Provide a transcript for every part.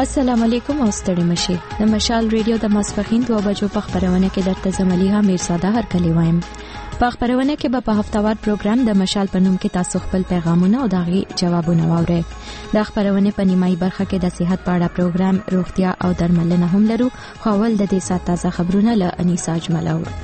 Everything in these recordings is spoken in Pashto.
السلام علیکم او ستړي مشي د مشال ریډیو د ماسپخین 2 بجو په خبرونه کې درته زملیها میرزاده هر کلی وایم. په خبرونه کې په هفتوار پروګرام د مشال په نوم کې تاسو خپل پیغامونه او دغه جوابونه واورئ. د خبرونه په نیمایي برخه کې د صحت په اړه پروګرام روغتیا او درملنه هم لرو. خو ول د دې سات تازه خبرونه له انیسا اجمل اور.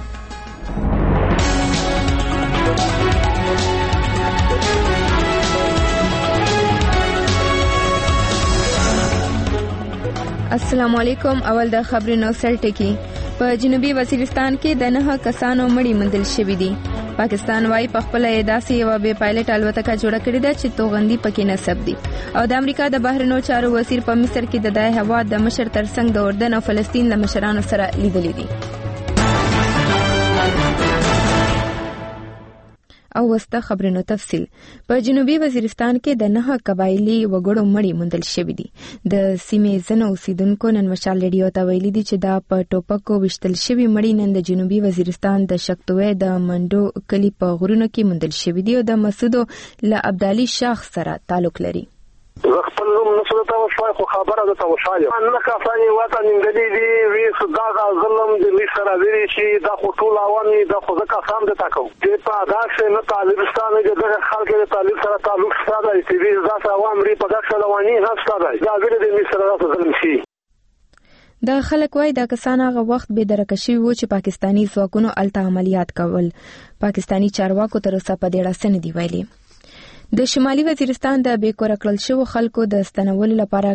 السلام علیکم. اول د خبرونو سرټکی. په جنوبي وزیرستان کې د 9 کسانو مړی موندل شوی دي. پاکستان وايي په خپل اداسي یو به پایلټ الوتکه جوړه کړې ده چې توغندي پکې نسب دي. او د امریکا د بهرنیو چارو وزیر په مصر کې د دای هوا د مشر ترڅنګ د اردن او فلسطین له مشرانو سره لیدلې دي. او وسته خبرونو تفصیل. په جنوبي وزیرستان کې د 9 قبایلی وګړو مړی موندل شوی دي. د سیمې ځنو اوسیدونکو نن مشال ریډیو ته ویلي دي چې دا په ټوپکو وشتل شوی مړی نن د جنوبي وزیرستان د شکتوې د منډو کلی په غرونو کې موندل شوی دی او د مسعود له عبدالي شاخ سره تعلق لري. خپل نوم نسل ته وشوي خو خبره ده توشاله ان کافانی وطن انګلی دی وی صدا ظلم د لیسره دی چې دا خطول اوامي د خو ځکه سم ده تاکو چې په داسې نه طالبستان د خلکو د طالب سره تعلق ساده دی چې دا عوام ری په داسې لوانی هسته دی دا غیر د لیسره ظلم شي. د خلک وای د کسان هغه وخت به درکشي وو چې پاکستانی ځواکونو الته عملیات کول. پاکستانی چارواکو تر اوسه په دې راسنه دی ویلي. د شمالي وزیرستان د بیکور کړل شو خلکو د استنولو لپاره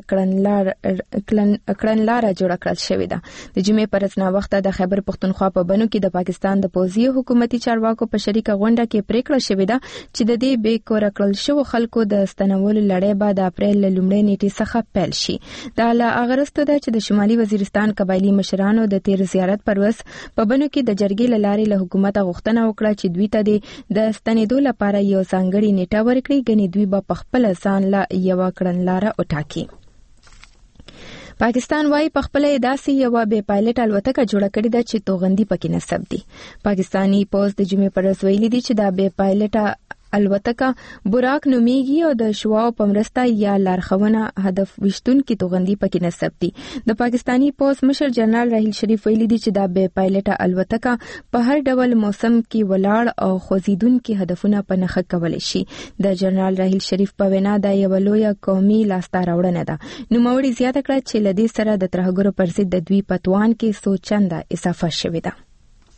کړنلار جوړ کړل شوې ده. د جمعې پر ورځ وخت د خیبر پختونخوا په بنو کې د پاکستان د پوځي حکومتي چارواکو په شریکه غونډه کې پریکړه شوې ده چې د دې بیکور کړل شو خلکو د استنولو لړۍ به د اپریل لومړۍ نیټې څخه پیل شي. دا له اغرسته ده چې د شمالي وزیرستان قبایلی مشرانو د تیر زیارت پر ورځ په بنو کې د جرګې لارې له حکومت غوښتنه وکړه چې دوی ته د استنیدو لپاره یو ځانګړي نیټه غني دوی په خپل ځان لا یو کړنلاره وټاکي. پاکستان وايي په خپل اداسي یو به پایلټ الوتکه جوړه کړې ده چې توغندي پکې نسب دي. پاکستانی پوز د جمعې پر ورځ ویلي دي چې دا به پایلټ الوتکه براک نومیږي او د شواو په مرسته یا لارښوونه هدف وشتون کې توغندي پکې نسب دي. د پاکستانی پوز مشر جنرال راحیل شریف ویلي دي چې دا به پایلټ الوتکه په هر ډول موسم کې ولاړ او خوځیدون کې هدفونه په نخښه کولای شي. د جنرال راحیل شریف په وینا دا یو لوی قومي لاسته راوړنه ده. نوموړي زیاته کړه چې لدې سره د ترهګرو پر ضد د دوی پتوان کې سوچنده اضافه شوې ده.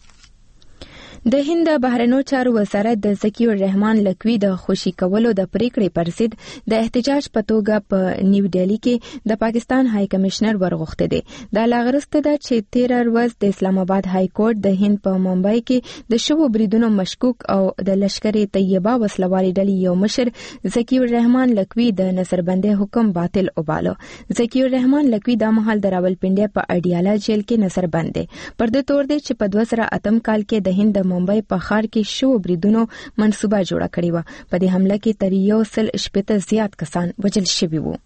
د هند بهرنیو چارو وزارت د ذکی الرحمن لکوی د خوشی کولو د پریکړې پر ضد د احتجاج په توګه په نیو ډیلی کې د پاکستان های کمشنر ورغوښته دي. دا لاغرسته ده چې 13 ورځ د اسلام آباد های کورټ د هند په ممبئی کې د شوو بریدونو مشکوک او د لشکر طیبه وسلوالي ډلې یو مشر ذکی الرحمن لکوی د نظربندۍ حکم باطل وباله. ذکی الرحمن لکوی د مهال د راولپنډي په اډیالا جیل کې نظربند دي. پر دې تور دي چې په 2008 کال کې د هند ممبئی په ښار کې شو بریدونو منصوبه جوړه کړې و. په دې حمله کې تر 180 زیات کسان وژل شوي وو.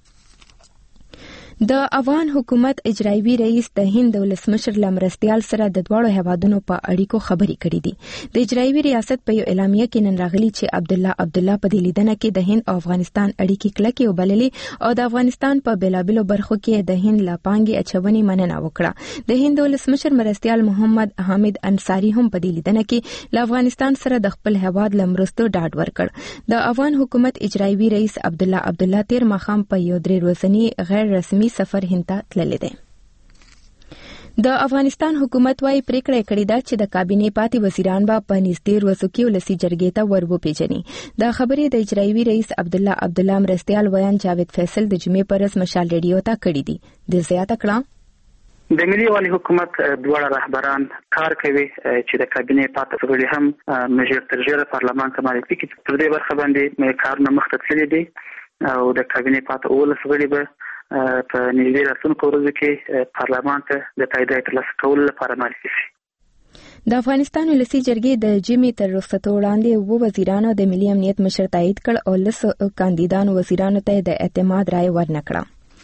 د افغان حکومت اجرایوي رئیس د هند ولسمشر لمرستیال سره د دواړو هیوادونو په اړیکو خبرې کړې دي. د اجرایوي ریاست په یو اعلامیه کې نن راغلي چې عبدالله په دې لیدنه کې د هند او افغانستان اړیکې کلکې وبللې او د افغانستان په بیلابیلو برخو کې د هند لا پانګې اچونې مننه وکړه. د هند ولسمشر مرستیال محمد حامد انصاری هم په دې لیدنه کې له افغانستان سره د خپل هیواد لمرستو ډاډ ورکړ. د افغان حکومت اجرایوي رئیس عبدالله تیر ماښام په یو 3 ورځنی غیر رسمي سفر هند ته تللی دی. د افغانستان حکومت وايي پریکړه کړې ده چې د کابینې پاتې وزیران به په نږدې ورځو کې ولسي جرګې ته ورپېژني. دا خبرې د اجرایوي رئیس عبدالله مرستیال ویان جاوید فیصل د جمعې پر ورځ مشال ریډیو ته کړې دي. د زیاته کړه د ملي والي حکومت دواړه رهبران کار کوي چې د کابینې پاتې غړي هم مجر ترجیح پارلمان ته معرفي کړي. تر دې برخه باندې کارونه مخته تللي دي او د کابینې پاتې اولس غړي به په نږدې راتلونکو ورځو کې پارلمان ته د تایید ترلاسه کولو لپاره معرفي شي. د افغانستان ولسي جرګې د جمعې تر رخصتو وړاندې 2 وزیرانو د ملي امنیت مشر تایید کړ او 10 کاندیدانو وزیرانو ته د اعتماد رائے ورنکړه.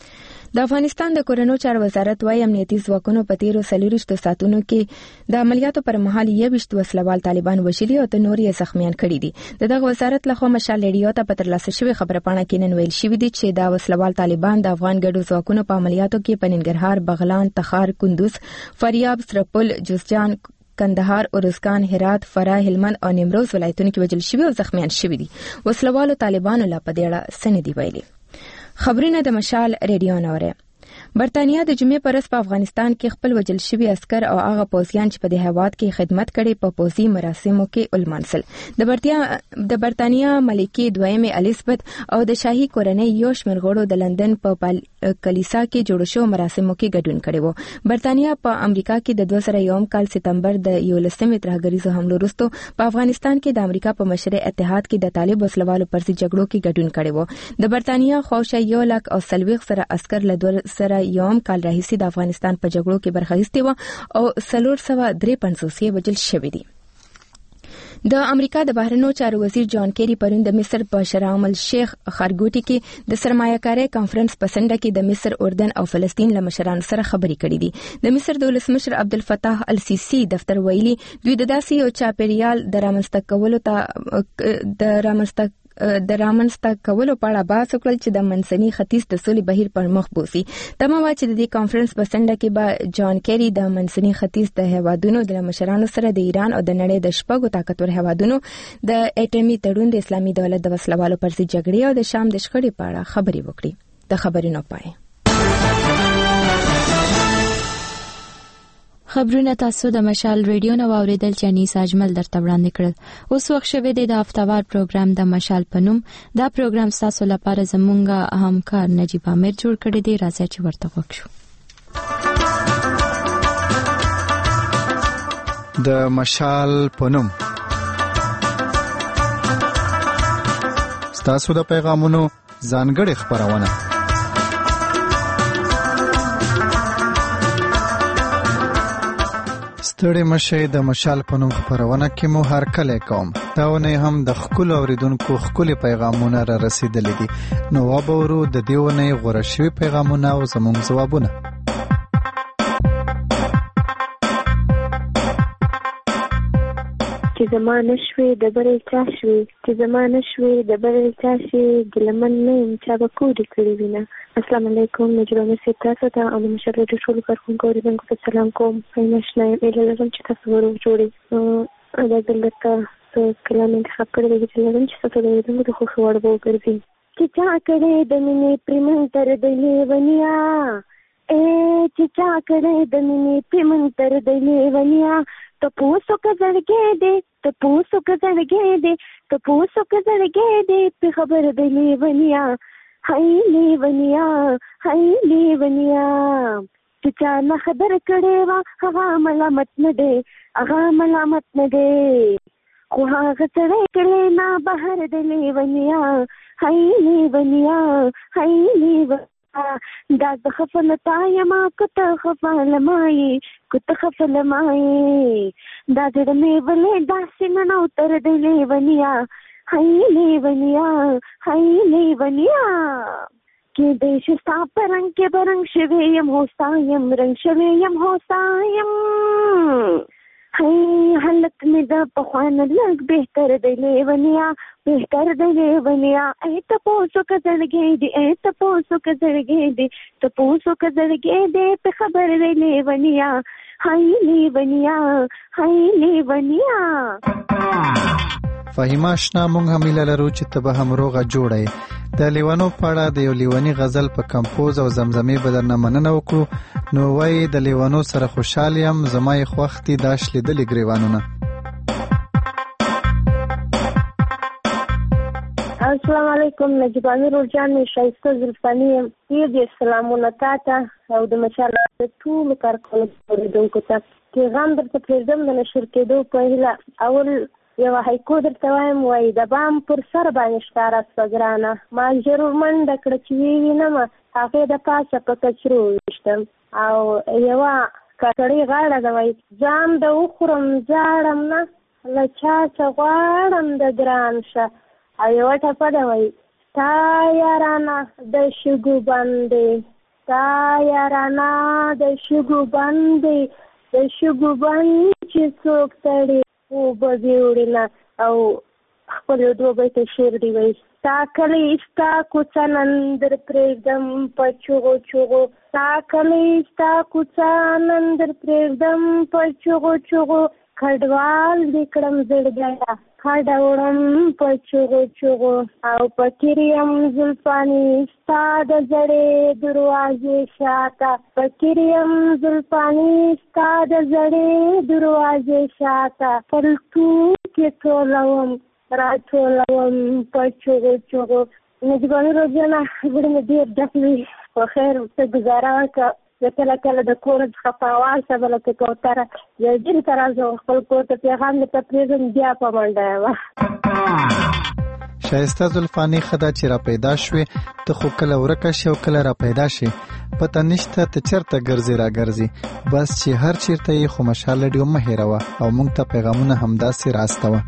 د افغانستان د کورونو چارو وزارت وايي امنیتي ځواکونو په تیرو 24 ساعتونو کې د عملیاتو پر مهال 21 وسلوال طالبان وژلي او ته نور یې زخمیان کړي دي. دغه وزارت لخوا مشال ریډیو ته په ترلاسه شوی خبره پاڼه کې نن ویل شوی دی چې دا وسلوال طالبان د افغان ګډو ځواکونو په عملیاتو کې په ننګرهار، بغلان، تخار، کندوز، فاریاب، سرپل، جوزجان، کندهار، اورزګان، هرات، فراه، هلمند او نیمروز ولایتونو کې وژل شوی او زخمیان شوی دي. وسلوالو طالبانو لا په دې اړه سندې ویلي. خبرونه د مشال ریډیو نوره. برتانیا د جمعې پر ورځ په افغانستان کې خپل وژل شوی عسكر او هغه پوځیان چې په دې هیواد کې خدمت کړي په پوځي مراسمو کې ولمانځل. د برتانیا ملکه دویمه الیزابت او د شاهي کورنۍ یو شمېر غړو د لندن په کلیسا کې جوړ شو مراسمو کې ګډون کړي وو. برتانیا په امریکا کې د 2001 کال سپتمبر د 11 ترهګریزو حملو وروسته په افغانستان کې د امریکا په مشر اتحاد کې د طالب وسلوالو پر ضد جګړو کې ګډون کړي وو. د برتانیا خوښه 140 سره عسكر له دور سره یوم کال راهیسې د افغانستان په جګړو کې برخه اخیستې و او 453 وژل شوي دي. د امریکا د بهرنیو چارو وزیر جان کیری پرون د مصر په شرم الشیخ خارګوټي کې د سرمایه‌کاري کانفرنس په سنډه کې د مصر، اردن او فلسطین له مشرانو سره خبرې کړې دي. د مصر د ولسمشر عبدالفتاح السیسی دفتر ویلي دوی د داسې یو چاپیریال د رامنځته کولو په اړه بحث وکړل چې د منځني ختیځ د سولې بهیر پر مخ بوزي. تمه وا چې د دې کانفرنس په سنډه کې به جان کیری د منځني ختیځ د هیوادونو د مشرانو سره د ایران او د نړۍ د شپږو طاقتور هیوادونو د اټومي تړون، د اسلامي دولت د وسلوالو پر ضد جګړې او د شام د شخړې په اړه خبرې وکړي. د خبرونو پای خبرونه تاسو د مشال ریډیو نو اوریدل چې انیس اجمل درته وړاندې کړل. اوس وخت شوه د هفتوار پروګرام د مشال پنوم. دا پروګرام تاسو لپاره زمونږه همکار نجیب امیر جوړ کړی دی. راځي چې ورته وکړو. د مشال پنوم تاسو د پیغامونو ځانګړي خبرونه. ستړي مشه د مشال پنوم خبرونه کې مو هر کله کوم. داونه هم د خپل اوریدونکو خپل پیغامونه را رسیدلې دي. نو وبورو د دیونه غوړه شوی پیغامونه او زموږ ځوابونه. چې زمانه شوي د برې چا شوي، چې زمانه شوي د برې چا شي، ګلمن نه یم چا به کوډې کړي وینه. السلام علیکم. مجرمه سي تاسو ته او د مشر ریډیو ټولو کارکونکو اوریدونکو ته سلام کوم. نشنه ایله لرم چې تاسو ورو جوړي دا دلته کلام انتخاب کړی دی چې لرم چې تاسو د اوریدونکو د خوښ وړ به وګرځي. چې چا کړی د مینې پریمن تر د لیونیا، چې چا کړی د مینې پریمن تر د لیونیا، تپوسو که زړګی دی، تپوسو که زړګی دی، تپوسو که زړګی دی، په خبر د لیونیا، هی لیونیا، هی لیونیا. چې چا نه خبر کړی وه هغه ملامت نه دی، هغه ملامت نه دی، خو هغه سړی کړی نه بهر د لیونیا، هی لیونیا، هی لیونیا. دا د خفلتا یما کته خفلمای، کته خفلمای، دا د میولې داسې ننو تر د لیونیا، هی لیونیا، هی لیونیا. کې د شستا پرنګ کې برنګ شوی یم هوستایم، رنګ شوی یم هوستایم، هی حالت می د پخوانه لږ بهتر د لیونیا، بهتر د لیونیا. ای تپوسو که زړګی دی، ای تپوسو که زړګی دی، تپوسو که زړګی دی، په خبر د لیونیا، هی لیونیا، هی لیونیا. فهیمه آشنا مونږ هم هیله لرو چې ته به هم روغه جوړی. د لیونو په اړه د یو لیونی غزل په کمپوز او زمزمې به درنه مننه وکړو. نو وایي د لیونو سره خوشحال یم، زما یې خوښ دي دا شلیدلي ګریوانونه. السلام علیکم. نجیب امیر جان می شایسته زلفانی یم. دې سلامونه تاته او د مشال د ټولو کارکونکو اوریدونکو ته. پیغام درته پرېږدم د نشر کېدو په هیله. اول یوه هایکو درته وایم، وایي د بام پر سر باندې ښکاره سوه ګرانه، ما ضرور منډه کړه چې ووینمه، هغې د پاسه په کچرو وویشتم. او یوه ککړۍ غاړه ده، وایي ځان د وخورم ځاړم نه، له چا څه غواړم د ګران شه. او یوه ټپه ده، وایي ستا یارانه د شګو باندې ستا یارانه د شګو بندې د شګو بند چې څوک تړي اوبه وړي او خپل دوبۍ ته شعر دی وایي ستا کلی ستا کوڅه نن در پرېږدم په چغو چغو ستا کلی ستا کوڅه نن در پرېږدم په چغو چغو کډوال دې کړم زړګیه کډه وړم په چغو چغو او فقیر یم زلفانې ستا د زړې دروازې شاته فقیر یم زلفانې ستا د زړې دروازې شاته پلتو کې ټولوم راټولوم په چغو چغو نجیباني روزانه زړه مې ډېر ډک وي په خیر څه ګزاره وکړه زه کله کله د کور څخه په اواز ته بله کې کوتره یو ډېر ته راځم خپل کور ته پیغام مې ته پرېږدم بیا په منډه یم ښایسته زلفانې ښه ده چې را پیدا شوې ته خو کله ورکه شي او کله را پیدا شي پته نشته ته چېرته ګرځې را ګرځې بس چې هر چېرته یې خو مشال ریډیو مه هېروه او موږ ته پیغامونه همداسې راستوه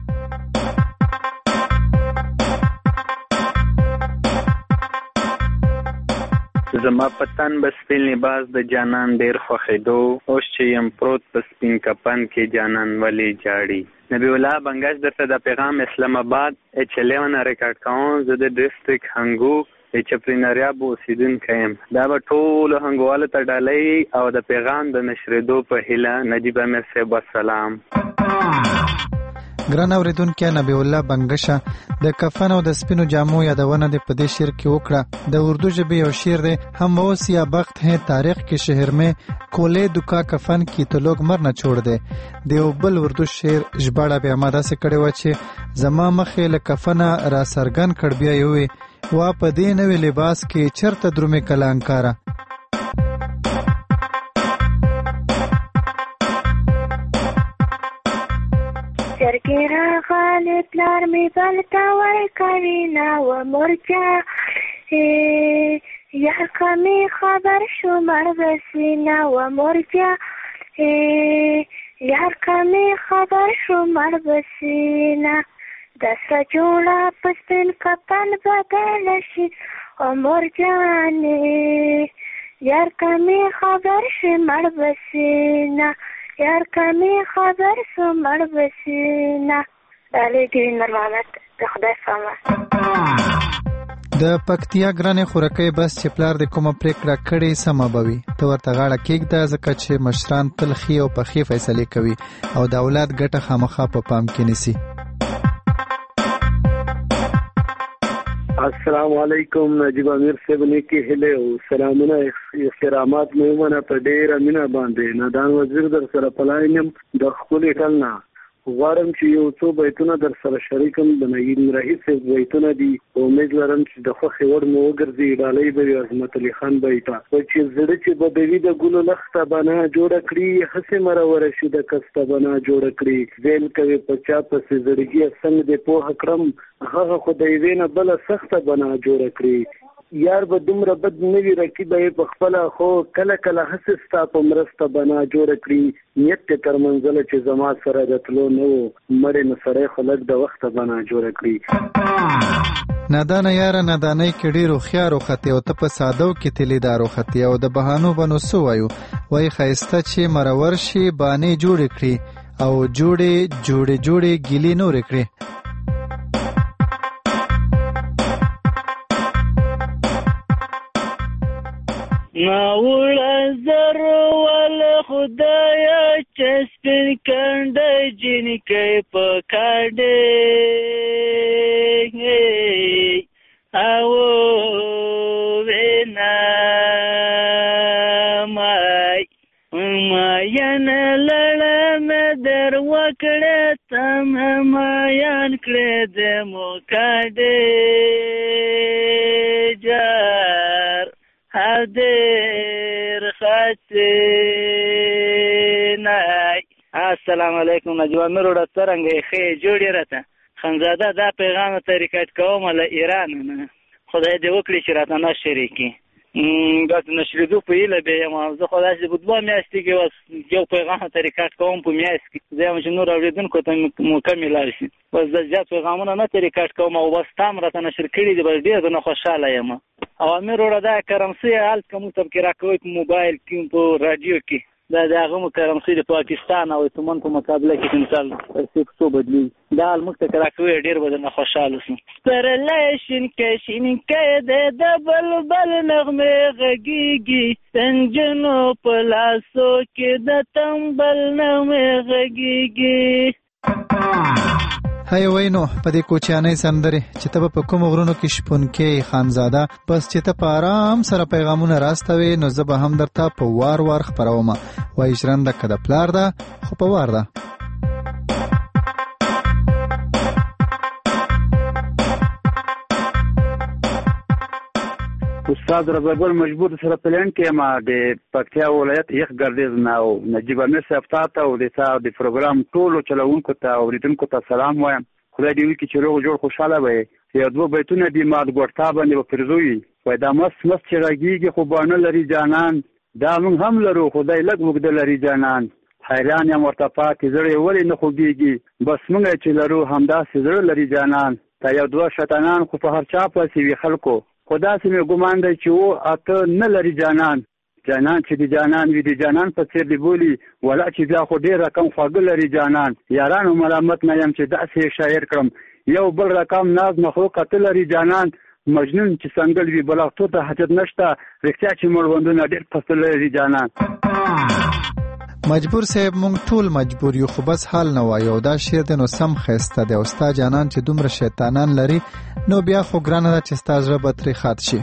زما پتن به سپین لباس د جانان ډیر خوښېدو اوس چې یم پروت په سپین کپن کې جانان ولې جاړي نبی الله بنگاش درته د پیغام اسلام آباد H11 ریکارډ کوم زه د ډیسټریکټ هنګو چپرینریاب اوسیدونکی یم دا به ټولو هنګوالو ته ډالۍ او د پیغام د نشرېدو په هیله نجیب امیر صاحب والسلام ګران اوریدونکي نبی الله بنگشه د کفن او د سپینو جامو یادونه د په دې شعر کې وکړه د اردو ژبې یو شعر دی هم وہ سیا بخت ہے تاریخ کے شہر میں کولے دکا کفن کی تو لوگ مر نه چھوڑ دے دیو بل اردو شعر ژباړه به اماده سره کړي و چې زما مخې له کفنه را سرګن کړ بیا یوې وا په دې نوې لباس کې چرته درومې کلانکاره چرګې راغلې پلار مې بلته ورکوي نه و مرجا یار کمې خبر شو مړ بسي نه و مرجا یار کمې خبر شو مړ بسي نه دسته جوړه په سپین کفن بدله شي عمر جانې یار کمې خبر شي مړ بسي نه یار کمی خبر سو مړ بسینا دالې دې نرمانت د خدای فاما د پکتیا ګرانې خورکې بس چې پلار د کومه پریکړه کړې سمه بوي ته ورته غاړه کېږده ځکه چې مشران تل ښې او پخې فیصلې کوي او د اولاد ګټه خامخا په پام کې نیسي السلام علیکم نجیب امیر صاحب نیکی هله او سلامونه احترامات مې ومنه په ډېره مینه باندې نادان وزیر در سره پلاینم د خپلې ټل نه غواړم چې یو څو بیتونه در سره شریکم د نګین رئیس بیتونه دي امید لرم چې د خوښې وړ مو وګرځي ډالۍ به عظمت علي خان بیته چې زړه چې بدوي د ګلو لخته بنا جوړ کړي هسې مرور شي د کسته بنا جوړ کړي زیل کوي په چا پسې زړګي څنګه دې پوه کړم هغه خدای وینه بل سخته بنا جوړ کړي یار به دومره بد نه وي رقیب یې په خپله خو کله کله هسې ستا په مرسته بنا جوړه کړي نیت یې تر منزله چې زما سره د تلو نه و مړې نه سړی خو لږ د وخته بنا جوړه کړي نادانه یاره نادانۍ کې ډېر هوښیار وختې او ته په سادو کې تلیدار وختې او د بهانو به نو څه وایو وایي ښایسته چې مرور شي بانې جوړې کړي او جوړې ګیلې نورې کړي ناوړه زر ول خدایا چې سپین کنده جنکې په کاډې او وینا ماین لړم در وکړه تم ماین کړه د مو کاډې جار حاضر خاصنای السلام علیکم نجوا مروړه څنګه ښه جوړی راته خنزاده دا پیغام ته ریکارډ کوم له ایران نه خدای دې وکړي چې راته نشری کی دا نشریدو په اله به ما زه خدای دې بده میاشتې کې یو پیغام ته ریکارډ کوم په میاشت کې زه هم چې نور اوریدونکو ته مکمل شي بس د ځات پیغامونه نه ریکارډ کوم او بس تام راته نشر کړي دې بل ډیر نه خوشاله یم اوامر وړه دا کرنسي حالت کوم تبکر راکوي په موبایل کې په رادیو کې دا هغه کرنسي د پاکستان او تمن په مقابله کې مثال څه بدلی دا المکتر راکوي ډیر بدن خوشاله سم پرلیشن کشین کې د بلبل نغمه غږیږي سنجنو پلاسو کې د تنبل نغمه غږیږي. هاي وینو په دې کوچیانې سندرې چې ته په کوم غرونو کې شپون کې خانزاده بس چې ته په آرام سره پیغامونه راستوي نو زه به هم درته په وار وار خپروم وای ژرنده که د پلار ده خو په وار ده. استاد رضاګل مجبور سره پلان کې ما د پکتیا ولایت یخ ګردیز نه او نجیب امیر صاحب ته او د پروګرام ټولو چلوونکو ته او ریتونکو ته سلام وایم. خدای دې وکړي چې روغ جوړ خوشاله وي. یو دوه بیتونه دې ما د ګورتا باندې وپرزوي وای دا مست چې راګيږي خو باندې لري جانان دا موږ هم لرو خدای لږ موږ د لري جانان حیران یم ورته پاتې زړه ولې نه خوږیږي بس موږ چې لرو همداسې زړه لري جانان تا یو دوه شیطانان خو په هر چا پسې وي خلکو خدا سي مې ګمان دی چې و اته نه لري جانان چې د جانان وي د جانان په څیر دی بولی ولا چې بیا خو ډیر رقم خواږه لري جانان یارانو ملامت نه یم چې داسې شاعر کړم یو بل رقم ناز مخلوق ته لري جانان مجنون چې څنګه وی بلغتو ته حاجت نشته رښتیا چې مړوندونه ډیر پسته لري جانان. مجبور صاحب مونږ ټول مجبور یو خو بس حال نه وایو دا شعر د نو سم خسته دی او ستا جانان چې دومره شیطانان لري نو بیا خو ګرانه ده چې ستا زړه به ترې خاط شي.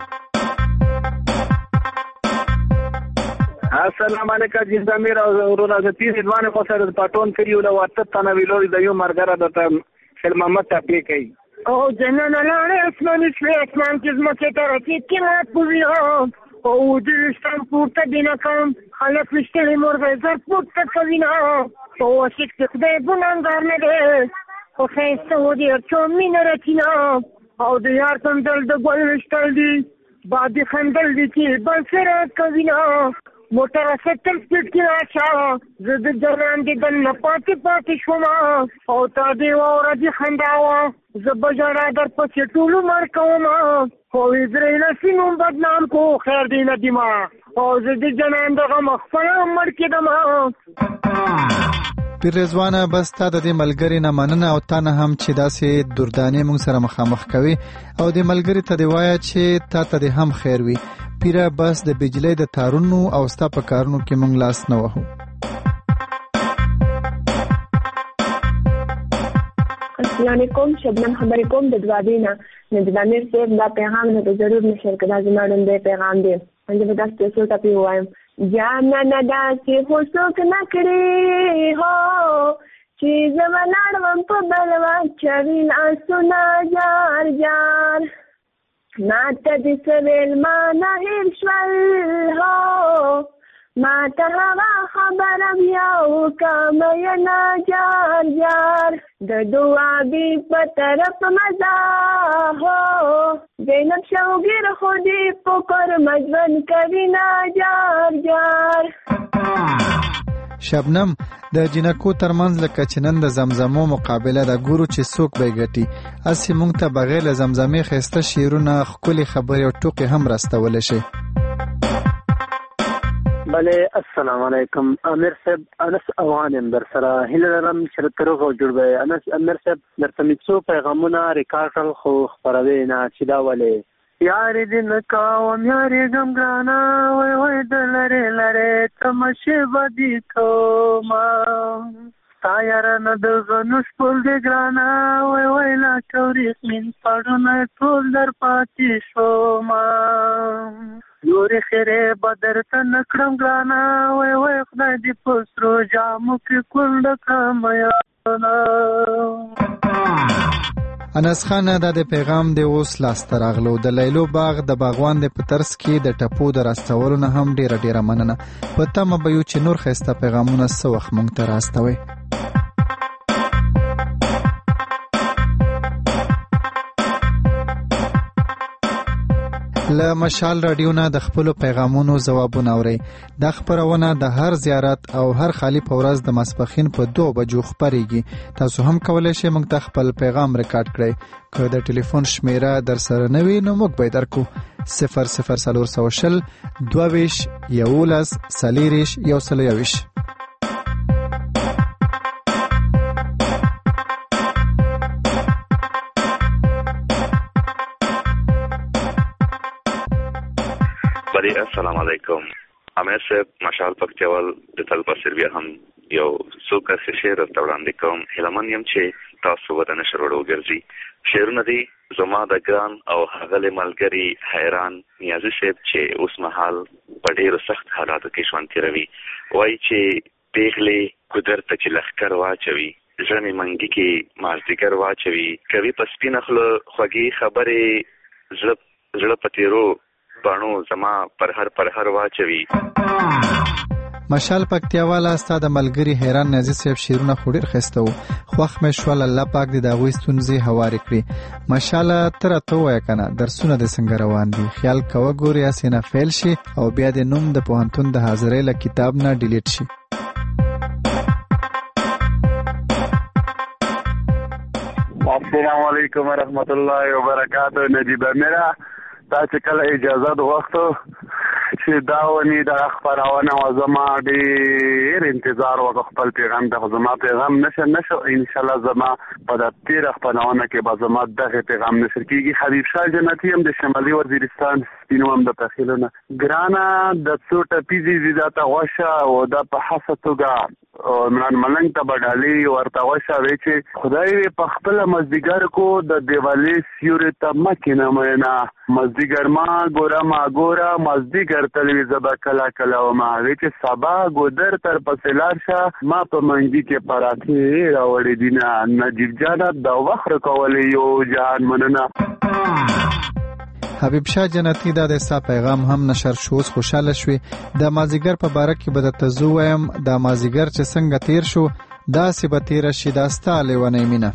السلام علیکم جناب امیر او ورونه د پیر ځوان په سره د پټون کړیو له وخت ته ویلوري د یو مرګره د خل محمد ته پلیکي او جنن لاله اسمان اسمان کې زمکه تر کې نه پویو او د ستن پورته دینه کوم خلک وشتلې مرغې زر پورته کوینه او شک خدای ګناګار نه دی خو خیسته و دې چې مين راتینا او د یار تندل د ګل وشتل دي باندې خندل دي چې بل سره کوینه موټر ستل سپیډ کې راشه زه د جران دې دن پاتې شوم او تا دې اور دې خنداوه زه بجارا در پسې ټولو مر کوم خو اسرائیل سینوم بدنام کو خیر دې نه دیما او زه دې جنان دغه مخفل مر کې دما. پیر رضوانه بس تا د دې ملګری نه مننه او تا نه هم چې داسې دردانې موږ سره مخامخ کوي او د ملګری ته دی وایه چې تا ته دې هم خیر وي پیره بس د بجلی د تارونو او ستا په کارونو کې موږ لاس نه وهو. السلام علیکم شبنم خبرې کوم د دوادینا نجیب امیر صاحب دا پیغام نه ته ضرور نشر کړه زما ډېر پیغام دی انځ به تاسو ته څه ټاپی وایم جانا ندا چې هوڅوک نه کړی هو چې زمانړم په بلوا چوین اسونه جار جار ماته دې سویل ما نه هیر شول هو ماته هوا خبره بیا وکړه نه جار جار د دعا بي په طرف مزه هو زینب شوګیر خودي پکر مجبن کوي نه جار جار. شبنم د جنکو ترمنځ لکه چې نن د زمزمو مقابله د ګورو چې څوک به ګټي اسی مونږ ته بغیر له زمزمې خسته شعرونه ښکلي خبرې او ټوکې هم راستولی شي. بله السلام علیکم امیر صاحب انس افغانم در سره هیله لرم چې تر اوسه جوړ به انس امیر صاحب درته مې څو پیغامونه ریکارډ کړل خو خبروي نه چې دا ولې یارې دې نه کوم یارې غم ګرانه وای وای د لرې لرې تماشې بدي کوما ستا یاره نه د غنوش پل دې ګرانه وای وای لا تورېخ من پړونه ټول در پاتې شوما نورې خیرې بدر ته نکړم ګرانه وای وای خدای دې په سرو جامو کې کونډه کړم یاره. انس خان دا د پیغام دی اوس لاسته راغلو د لیلو باغ د باغوان د په ترڅ کې د ټپو د راستولو نه هم ډیره مننه په تمه به یو چې نور ښایسته پیغامونه څه وخت موږ ته راستوي. له مشال رادیو نه د خپل پیغامونو ځوابونه اورئ. دا خبرونه د هر زیارت او هر خالی په ورځ د ماسپخین په 2 بجو خبريږي. تاسو هم کولای شئ موږ ته خپل پیغام ریکارډ کړئ. که د ټلیفون شمیره در سره نه وي نو موږ به درکو 00420 22 11 40 121. السلام علیکم. امیر صاحب مشال پکتیوال د تلپاسر بیا هم یو څو کس شعر وړاندې کوم. هیلمن یم چې تاسو ود نشر وګرځي. شعرونه دي زما د ګران او هغه ملګری حیران نیازي صاحب چې اوس مهال په ډیرو سخت حالاتو کې ژوند تیروي. وایي چې پیغلې قدرت چې لخر واچوي ځنې منګي کې مازدیګر واچوي کوي په سپینه خوله خوږې خبرې زړه پتیرو بانو زما پر هر واچوي. مشال پکتیاواله استاد ملګری حیران نازي صاحب شیرونه خوري خسته وو. خوخ مې شول الله پاک دې دا غوي ستونزې هواري کړی. مشاله تر ته وای کنه درسونه د څنګه روان دي. خیال کوه ګوري اسینه فیل شي او بیا د نوم د پوهنتون د حاضرې له کتاب نه ډیلیټ شي. السلام علیکم ورحمت الله وبرکاتہ. نجیب میرا تاسو کله اجازه د وختو چې داونی د خبرونه او زما ډیر انتظار وکړ خپل پیغام د زما پیغام نشه ان شاء الله زما په د تیر خبرونه کې به زما دغه پیغام نشر کیږي. حبیب شاه جنتی هم د شمالي وزیرستان سپینوم د تخیلونه ګرانا د څو ټپیزي زیاته غوښه او د په حساتوګه عمران ملنګ ته بدالي ورته غوښه وی چې خدای په خپل مزدګر کو د دیوالې سیوري ته مکینه مېنا مزدګر ما ګورا مزدګر تلویزه با کلا او ما وی چې سبا ګودر تر پسلار شه ما په منګي کې پراتی راوړې دینه. نجیب جان د وخت کولې یو جان مننه. حبیب شاه جنتی دا د ستا پیغام هم نشر شوز خوشاله شوي. د مازیګر په باره کې به درته زه وایم دا مازیګر چې څنګه تیر شو داسې به تیره شي دا ستا لیونۍ مینه.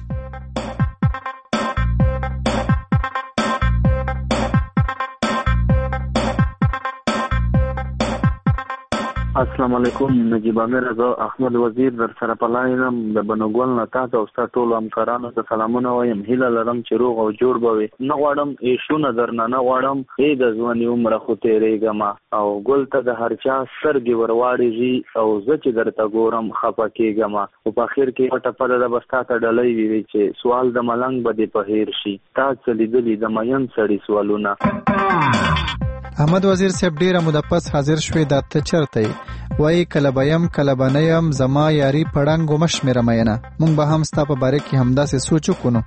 السلام علیکم. نجیب امیر زه احمد وزیر در سره پلاینم د بنوګل نه تاسو او تاسو ټول همکارانو ته سلامونه وایم. هیله لرم چې روغ او جوړ بوي. نه غواړم ایشونه درنه نه غواړم ای د ځواني عمر خو تیرېږم او ګل ته د هر چا سترګې ورواړېږي او زه چې درته ګورم خفه کېږم. او په اخر کې پټه پده د بستا ته ډلۍ وي چې سوال د ملنګ به دې په هیر شي تا څه لیدلي د مین سړي سوالونه. احمد وزیر صاحب ډیره موده پس حاضر شوی دا ته چرته وای کله بیم کله بنیم زما یاري پړنګ مشمره مینه. مونږ به هم ستا په باره کې همداسې سوچ وکړو.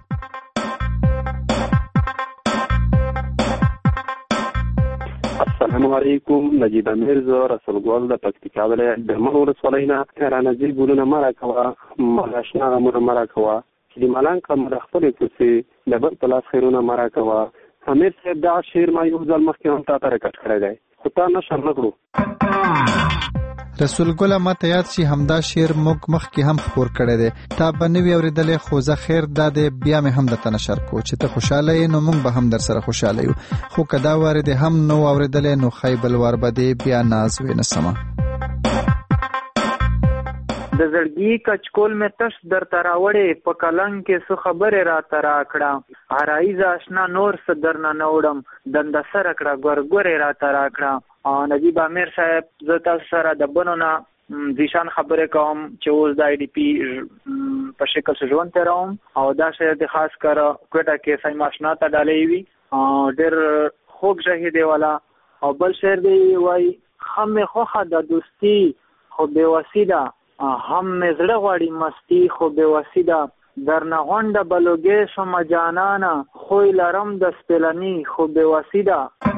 السلام علیکم. نجیب امیر زه رسول ګل د پکتیکا ولایت د مر ولسوالۍ نه رانځي ګلونه مرا کوه ملاشنا امر مرا کوه چې ملنګ کمر خپل کوسي د بل پلاس خیرونه مرا کوه. امیر صاحب دا شعر ما یو ځل مخکې هم تاسو ریکارډ کړی دی خو تا نشر نکړو. رسول ګل ماته یاد شي همدا شعر موږ مخکې هم خبر کړی دی. تا به نوی اوریدلې خو زه خیر داده بیا مې هم د تنشر کو چې ته خوشاله یې نو موږ به هم در سره خوشاله یو. خو کدا وارد هم نو اوریدلې نو خیبل ور بده بیا ناز وینه سما. د زړګي کچکول مې تش در تراوړې په کلنګ کې څه خبره را ترا کړه هرایز آشنا نور څه درنه نوړم دند سره کړه ګورګورې را ترا کړه. نجیب امیر صاحب زه تاسو سره د بنونه ځیشان خبره کوم چې اوس د آی ډی پی په شکل ژوند تیروم او دا شعر د خاص کر کوټه کې سیم آشنا ته ډالې وي ډېر خوږ شهید والا او بل شعر دی وای هم خوخه د دوستی خو بے وسیله هم مزړه غواړي مستی خو بے وسیله درنه غونډه بلوګې شم جانانه خوی لرم د سپلنی خو بے وسیله.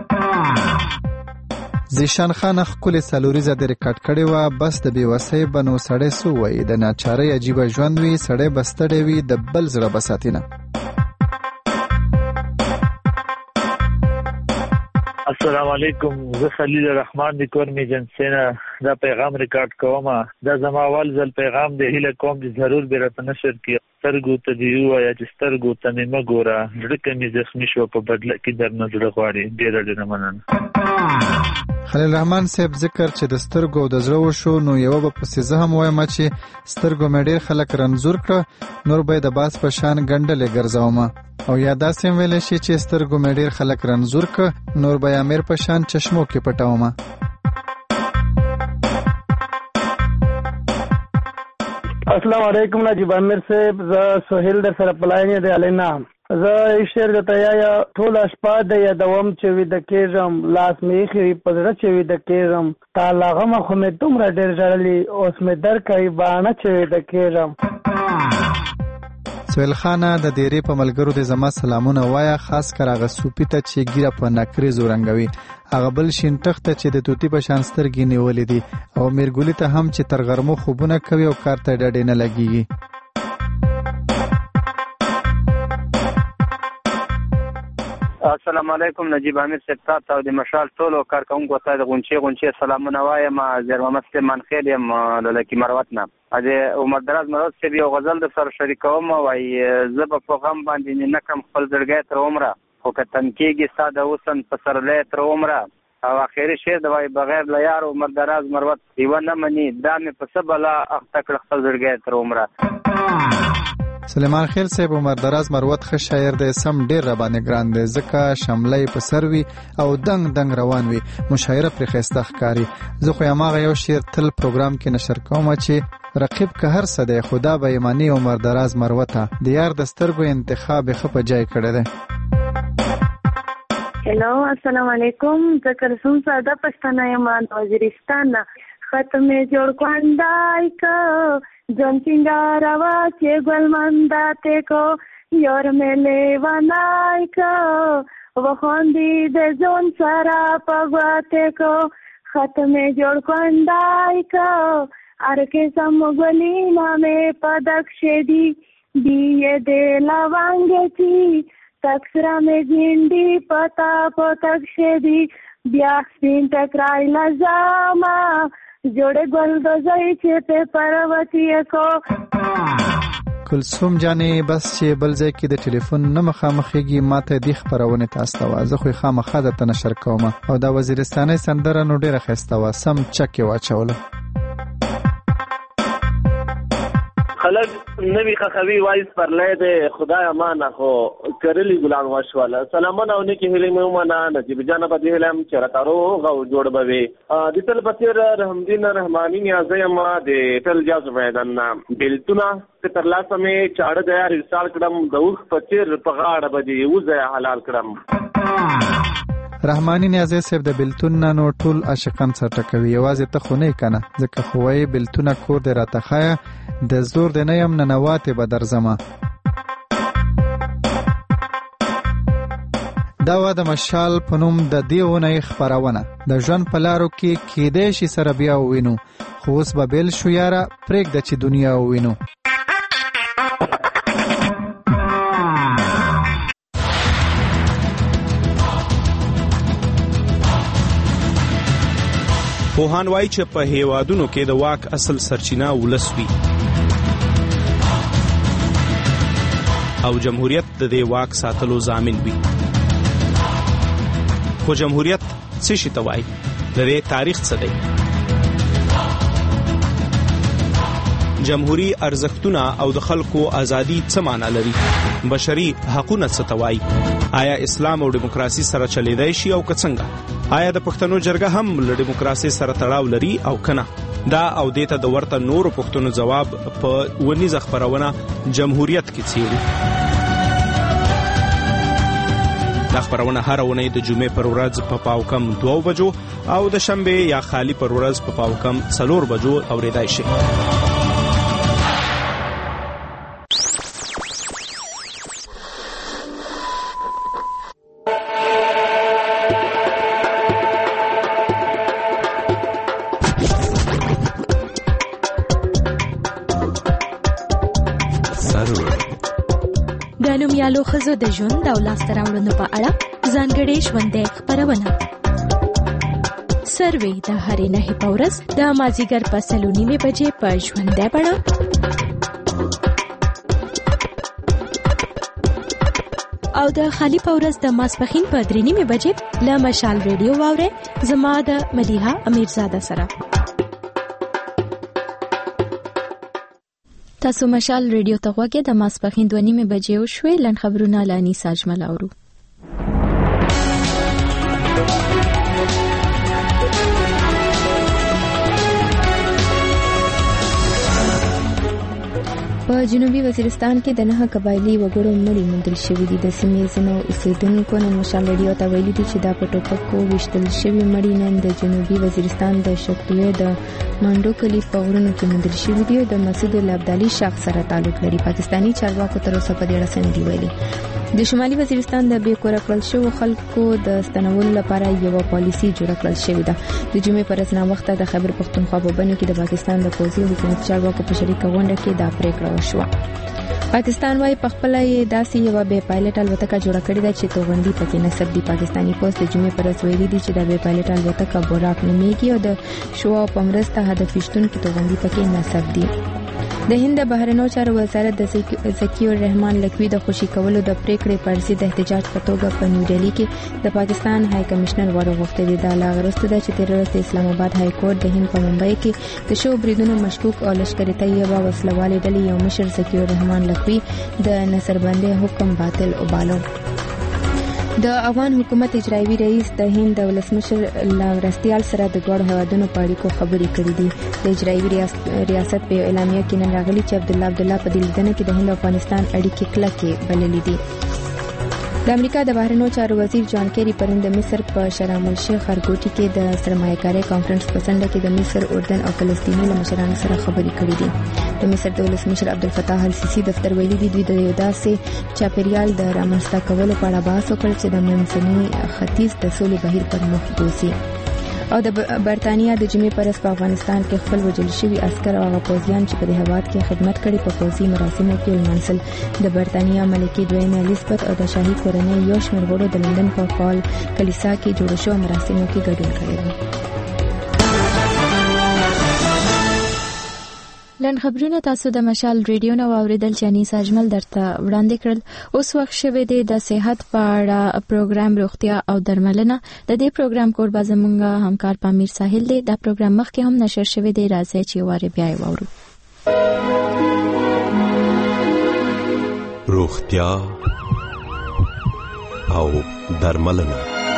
زیشان خان خپل سالوریزه د ریکارډ کړي وا بس د بے وسۍ بنو سړی سو وای د ناچاري عجیب ژوند وی سړی بستړی وی د بل زړه بساتینه. السلام علیکم، زه خلیل الرحمن د کور می جنسینا دا پیغام ریکارډ کوم. دا زما اول ځل پیغام دی، هیله کوم چې ضرور به راته نشر کی. سترګو ته دی وایا چې سترګو ته مې مګوره، ځکه مې زخمی شو په بدله کې درنه زړه غواړي. ډېر مننه. خلیل الرحمن صاحب ذکر چې د سترګو او د زړه وشو، نو یو به پسې زه هم وایم چې سترګو مې ډېر خلک رنځور کړه، نور به د باز په شان ګنډلې ګرځومه. او یا داسې هم ویلی شي چې سترګو مې ډېر خلک رنځور کړه، نور به امیر په شان چشمو کې پټومه. السلام علیکم نجیب امیر صاحب، زه سهیل در سره پلاینې دی علینا. زه شعر درته یا ټوله شپه د یادوم چې ویده کېږم، لاس مې ایښی په زړه چې ویده کېږم، تا له غمه خو مې دومره ډېر ژړلي، اوس مې درکوي باڼه چې ویده کېږم. سویل خانه د دیرې په ملګرو د زما سلامونه وایا، خاص کر هغه سوپی ته چې ګیره په نکریزو رنګوي، هغه بل شین ټخته چې د توتی په شان سترګې نیولې دي، او میرګولي ته هم چې تر غرمو خوبونه کوي او کار ته ډډې نه لګیږي. السلام علیکم نجیب امیر صاحب، تاسو د مشال ټولو کارکونکو ته د غونچې سلامونه وایم. زیر محمد سلیمان خیل یم لکی مروت نه. د عمر دراز مروت صاحب یو غزل د سره شریکوم، وای زه په غم باندې نه کم خپل زړګی تر عمره، خو که تن کېږي ستا د حسن په سرلی تر عمره. او اخیری شعر د وای بغیر له یار عمر دراز مروت یوه نه مني، دا مې په څه بلا اخته کړ خپل زړګی تر عمره. سلیمان خیل صاحب عمر دراز مروت ښه شاعر دی، سم ډېر راباندې ګران دی، ځکه شملی په سر وي او دنګ دنګ روان وي، مشاعره پرې ښایسته ښکاري. زه خو هماغه یو شعر تل پروګرام کې نشر کوم چې رقیب که هر څه دی، خدا به ایماني عمر دراز مروته د یار د سترګو انتخاب یې ښه په جای کړی دی. هلو السلام علیکم، زه کلثوم ساده پښتنه یم د وزیرستان نه. خط مې جوړ کړندای که جون چنگاروا چې ګل منداته کو یور مې لیوانای که وخوندې د ځون سره پغواته کو. خط مې جوړ کړندای که ارکه سم ګلینا مې پدښ دی دیه د لوانګ چی تکسرا مې ګینډي پتا پتښ دی بیا سپین ټکرای لزاما جوړه ګل دوزای چې په پروتي کو. کلثوم جانې بس چې بل ځای کې د ټلیفون نه مخامخېږي، ماته دې خپرونې ته استوه، زه خو یې خامخا درته نشر کوم. او دا وزیرستانۍ سندره نو ډېره ښایسته وه، سم چک یې واچوله. خلک نوی خخوی وایس پر لیده خدای امانه خو کرلی ګلان وشواله. سلامونه او نیکی هیلې مې ومنه نجیب جانه په دې هیلم چې راته روغ او جوړ به وي. د تل په څېر رحمدین رحماني نیازی یم د تل جاز میدان نه بېلتونه چې ترلاسه مې چاړه د یار ارسال کړم، د اوښ په څېر په غاړه به دې وځای حلال کړم. رحماني نیازی صاحب د بېلتون نه نو ټول عاشقان سر ټکوي، یوازې ته خو نه یې که نه، ځکه خو وایي بېلتونه کور دې راته ښایه، د زور دې نه یم ننواتې به درځمه. دا وه د مشال په نوم د دې اونۍ خپرونه. د ژوند په لارو کې کیدای شي سره بیا ووینو، خو اوس به بیل شو یاره، پرېږده چې دنیا ووینو. پوهان وایي چې په هیوادونو کې د واک اصل سرچینه ولس وي او جمهوریت د دې واک ساتلو ضامن وي. خو جمهوریت څه شي ته وایي؟ د دې تاریخ څه دی؟ جمهوری ارزښتونه او د خلکو ازادي څه معنا لري؟ بشري حقوقونه څه ته وایي؟ آیا اسلام او دیموکراسي سره چلیدای شي او که څنګه؟ آیا د پښتنو جرګه هم له دیموکراسي سره تړاو لري او کنه؟ دا او دیته د ورته نورو پښتنو جواب په ونیزه خبرونه جمهوریت کې څیړي. دا خبرونه هر اونۍ د جمعې پر ورځ په پاوکم 2 بجو او د شنبه یا خالی پر ورځ په پاوکم 4 بجو اوریدای شي. د نومیالو ښځو د ژوند او لاسته راوړنو په اړه ځانګړې ژوندۍ خپرونه سروي د هرې نهې په ورځ د مازیګر په 3:30 بجې په ژوندۍ بڼه او د خالی په ورځ د ماسپخین په 3:30 بجې له مشال ریډیو واورئ زما د ملیحه امیرزاده سره. تاسو مشال ریډیو ته غوږی د ماسپخین 2:30 بجې وشوي. لن خبرونه لانی ساجمل اورو. په جنوبي وزیرستان کې د 9 قبایلی وګړو مړي موندل شوي دي. د سیمې ځینو اوسیدونکو نن مشال ریډیو ته ویلي دي چې دا په ټوپکو ویشتل شوي مړي نن د جنوبي وزیرستان د شکلوې د منډو کلی په غرونو کې موندل شوي دي او د مسعود الابدالي شخص سره تعلق لري. پاکستاني چارواکو تر اوسه په دې اړه څه نه دي ویلي. د شمالي وزیرستان د بې کوره کړل شوو خلکو د ستنولو لپاره یو پالیسي جوړه کړل شوې ده. د جمعې پر ورځ ناوخته د خیبر پختونخوا په بنو کې د پاکستان د پوځي حکومت چارواکو په شریکه غونډه کې دا پریکړه وشوه. پاکستان وايي په خپل یې داسې یو بې پایلټ الوتکه جوړه کړې ده چې توغندي پکې نسب دي. پاکستاني پوسټ د جمعې پر ورځ ویلي دي چې د بې پایلټ الوتکه بوراک نومیږي او د شوا په مرسته هدف وشتونکو توغندي پکې نسب دي. د هند بهرنیو چارو وزارت د ذکی الرحمن لکوی د خوشی کولو د پریکړې پر ضد احتجاج په توګه په نیو ډیلی کې د پاکستان های کمشنر ورغوښتي دي. د لاغرسته د چترلت اسلام آباد های کورټ د هند په ممبئی کې د شو بریدونو مشکوک او لشکري طیبه وسلوالې ډلې یو مشر ذکی الرحمن لکوی د نصربندي حکم باطل وبالو. د افغان حکومت اجرایوي رئیس د هند د ولسمشر لاورستیال سره د دوه هیوادونو په اړیکو خبرې کړې دي. د اجرایوي ریاست په اعلامیه کې نن راغلي چې عبدالله په دې لیدنه کې د هند او افغانستان اړیکې کلکې بللې دي. د امریکا د بهرنیو چارو وزیر جان کیری پرون د مصر په شرم الشیخ ارګوټي کې د سرمایه‌کاري کانفرنس په څنډه کې د مصر، اردن او فلسطیني له مشرانو سره خبرې کړې دي. د مصر د ولسمشر عبدالفتاح السیسی دفتر ویلي دی دوی د یو داسې چاپیریال د رامنځته کولو په اړه بحث وکړ چې د منځني ختیځ د سولې بهیر پر مخ بوځي. او د برتانیا د جمعې پر ورځ په افغانستان کې خپل وژل شوي عسكر او پوځیان چې په هیواد کې خدمت کړي په پوځي مراسمو کې ولمنځل. د برتانیا ملکې دویمه الیزابت او د شاهي کورنۍ یو شمېر غړو د لندن په پال کلیسا کې جوړ شوو مراسمو کې ګډون کړی و. لن خبرونه تاسو د مشال ریډیو نو اوریدل چې انیس اجمل درته وړاندې کړل. اوس وخت شوه د صحت په اړه پروګرام روغتیا او درملنه. د دې پروګرام کوربه زمونږ همکار پامیر ساحل دی. دا پروګرام مخکې هم نشر شوی دی. راځي چې واره بیا وورو. روغتیا او درملنه.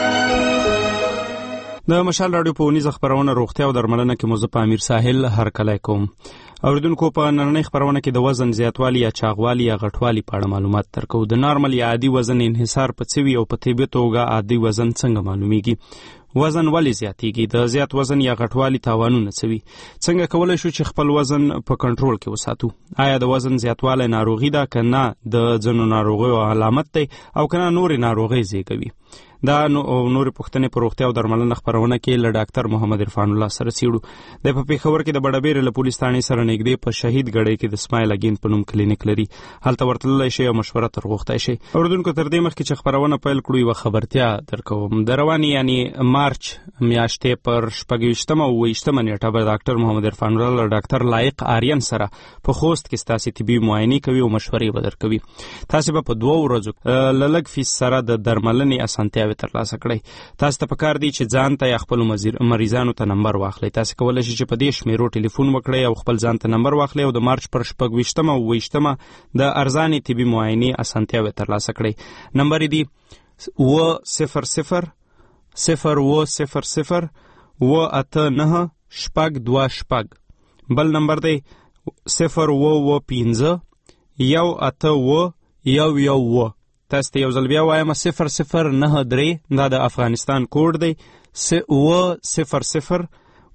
د مشال رادیو په ونیزه خبرونه روغتیا او درملنه کې موضوع پامیر ساحل هر کله کوم. اوریدونکو په نننۍ خبرونه کې د وزن زیاتوالی یا چاغوالی یا غټوالی په اړه معلومات درکو. د نارمل یا عادي وزن انحصار په څوی او په طبي توګه عادي وزن څنګه معلومیږي؟ وزن ولې زیاتیږي؟ د زیات وزن یا غټوالی تاوانونه څوی؟ څنګه کولای شو چې خپل وزن په کنټرول کې وساتو؟ آیا د وزن زیاتوالی ناروغي ده که نه د ځینو ناروغیو علامت دی او که نه نورې ناروغۍ زیږوي؟ دا نور پښتنې په روغتیا او درملنه خبرونه کې له ډاکټر محمد عرفان الله سره سیړو. د پېښور کې د بډابېر له پولیس ثانې سره نږدې په شهید ګړۍ کې د اسماعیل اگین په نوم کلینیک لري. هلته ورتللی شي او مشوره تر غوښتای شي. اوریدونکو تر دې مخکې چې خبرونه پیل کړو یوه خبرتیا درکوم. د روانې یعنی مارچ میاشتې پر 26 او 28 نیټه به ډاکټر محمد عرفان الله له ډاکټر لایق آریان سره په خوست کې ستاسو طبي معاینه کوي او مشورې به درکوي. تاسو به په 2 ورځو لږ فیس سره د درملنې اسانتیا ترلاسه کړئ. تاسو ته پکار دی چې ځان ته یا خپل مریضانو ته نمبر واخلئ. تاسو کولای شئ چې په دې شمیرو ټلیفون وکړئ او خپل ځان ته نمبر واخلئ او د مارچ پر 26 او 28 د ارزاني طبي معاینې اسانتیا ترلاسه کړئ. نمبر دی 000-000-89-22. بل نمبر دی 0-15-181-111. تاسو ته یو ځل بیا وایم 009-3 دا د افغانستان کوډ دی 000-189-22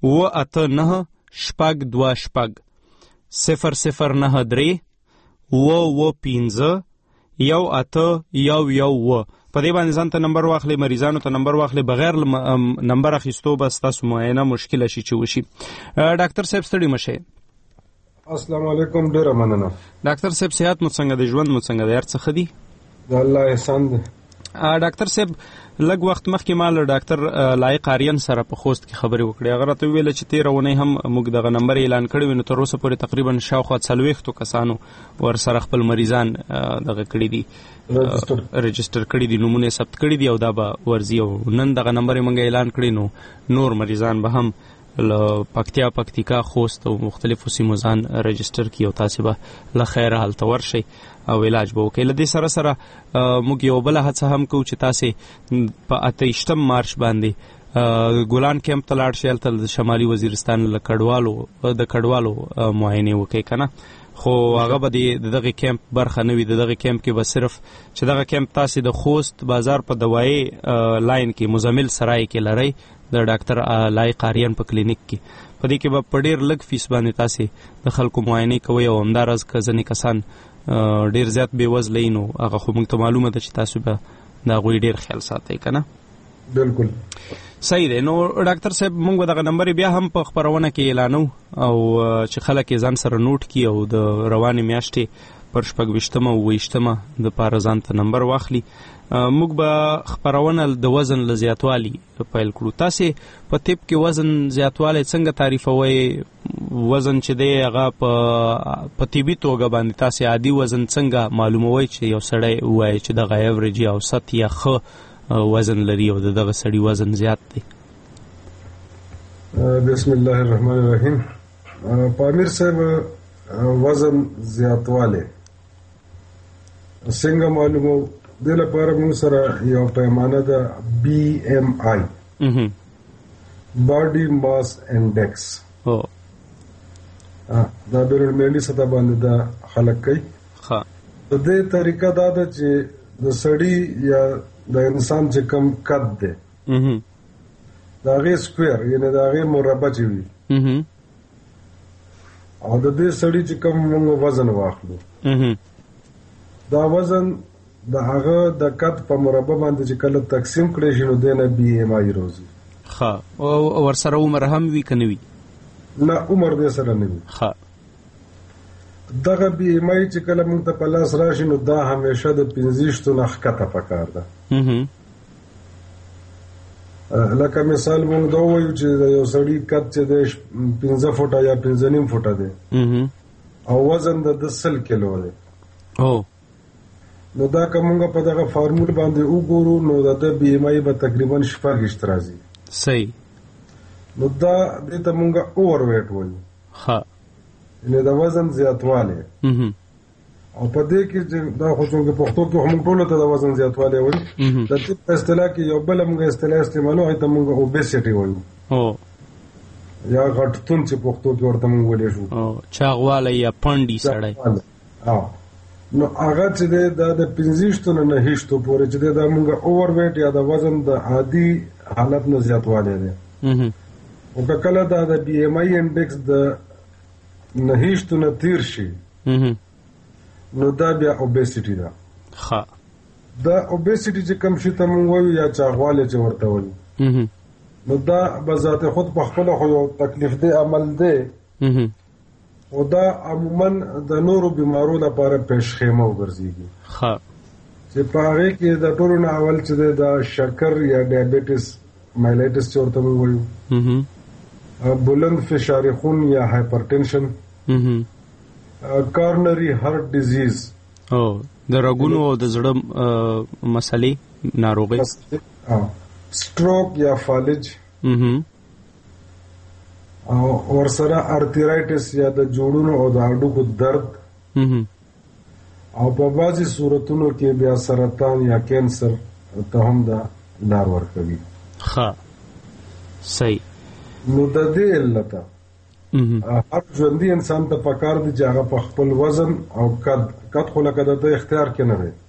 009-3-115-181-111. په دې باندې ځان ته نمبر واخلئ، مریضانو ته نمبر واخلئ. بغیر نمبر اخیستو به ستاسو معاینه مشکله شي چې وشي. ډاکټر صاحب ستړي مشه. السلام علیکم. ډیره مننه ډاکټر صاحب. صحت مو څنګه دی؟ ژوند مو څنګه دی؟ هر څه ښه دي؟ د الله احسان دی. ډاکټر صاحب لږ وخت مخکې ما له ډاکټر لایق آریان سره په خوست کې خبرې وکړې. هغه راته وویل چې 13 ونې هم موږ دغه نمبر اعلان کړی و، نو تر اوسه پورې تقریبا شاوخوا 40 کسانو ورسره خپل مریضان دغه کړي دي، رجسټر کړي دي، نومونه ثبت کړي دي او دا به ورځي. او نن دغه نمبر موږ اعلان کړی، نو نور مریضان به هم له پکتیکا خوست او مختلفو سیمو ځان رجسټر کړي او تاسو به له خیره هلته ورشئ او علاج به وکړي. له دې سره سره موږ یو بله هڅه هم کوو چې تاسې په 28 مارچ باندې ګولان کیمپ ته لاړ شئ، هلته د شمالي وزیرستان له کډوالو معاینې وکړئ که نه. خو هغه به د دغه کیمپ برخه نه وي. د دغه کیمپ کې به صرف چې دغه کیمپ تاسې د خوست بازار په دوایي لاین کې مزمل سرای کې لرئ د ډاکټر لایق آریان په کلینیک کې، په دې کې به په ډېر لږ فیس باندې تاسې د خلکو معاینې کوئ. او همداراز که ځینې کسان ډېر زیات بې وزله نو هغه خو موږ ته معلومه ده چې تاسو به د هغوی ډېر خیال ساتئ که نه. بالکل صحیح دی. نو ډاکټر صاحب موږ به دغه نمبر بیا هم په خپرونه کې اعلانو او چې خلک یې ځان سره نوٹ کړي او د روانې میاشتې پر 26 او 28 د پاره ځان ته نمبر واخلي. موږ به خپرونه د وزن له زیاتوالي پیل کړو. تاسې په طب کې وزن زیاتوالی څنګه تعریفوئ؟ وزن چې دی هغه په طبي توګه باندې تاسې عادي وزن څنګه معلوموئ چې یو سړی ووایي چې دغه ایوریج یا اوسط یا ښه وزن لري او دغه سړي وزن زیات دی؟ بسم الله الرحمن الرحیم. پامیر صاحب وزن زیاتوالی څنګه معلومو؟ دې لپاره موږ سره یو پیمانه ده BMI باډي ماس انډیکس. دا بین المللي سطح باندې دا خلک کوي. د دې طریقه دا ده چې د سړي یا د انسان چې کم قد دی د هغې سکویر یعنی د هغې مربع چې وي او د دې سړي چې کم موږ وزن واخلو دا وزن د هغه د قد په مربع باندې چې کله تقسیم کړی شي نو دی نه BMI روزي. او ورسره عمر هم وي که نه وي؟ نه عمر دې سره نه وي. دغه BMI چې کله موږ ته په لاس راشي نو دا همیشه د 25 نه ښکته پکار ده. لکه مثال موږ دا وایو چې د یو سړي قد چې دی 15 فوټه یا 15.5 فوټه دی او وزن د 10 کیلو دی، نو دا که موږ په دغه فارمول باندې وګورو نو د BMI به تقریبا 26 راځي. صحیح. نو دا دې ته موږ اوور ویټ وایو. یعنې د وزن زیاتوالی. او په دې کې چې دا خو څنګه پښتو کې موږ ټولو ته د وزن زیاتوالی وایو. د طب په اصطلاح کې یو بله موږ اصطلاح استعمالو هغې ته موږ اوبیسټي وایو یا غټتون چې پښتو کې ورته موږ ویلی شو، چاغوالی یا پنډي سړی. نو هغه چې دی دا د 25 نه 29 پورې چې دی دا موږ اوور ویټ یا د وزن د عادي حالت نه زیاتوالی دی. او که کله دا د BMI انډیکس د 29 نه تیر شي نو دا بیا اوبیسټي ده. دا اوبیسټي چې کوم شي ته موږ وایو یا چاغوالی چې ورته وایو نو دا به ذات خود په خپله خو یو تکلیف دی عمل دی او دا عموما د نورو بیمارو لپاره پیشخیمه وګرځېږي چې په هغې کې د ټولو نه اول چې دی دا شکر یا ډایبیټس مایلایټس چې ورته موږ وایو، بلند فشار خون یا هایپرټنشن، کارنري هارت ډیزیز د رګونو او د زړه مسلې ناروغي، سټروک یا فالج، او ورسره ارترایټس یا د جوړونو او د هډوکو درد، او په بعضې صورتونو کې بیا سرطان یا کینسر ته هم دا لار ورکوي. صحیح. نو د دې علته هر ژوندي انسان ته پکار دی چې هغه په خپل وزن او قد خو لکه د ده اختیار کې نه دی،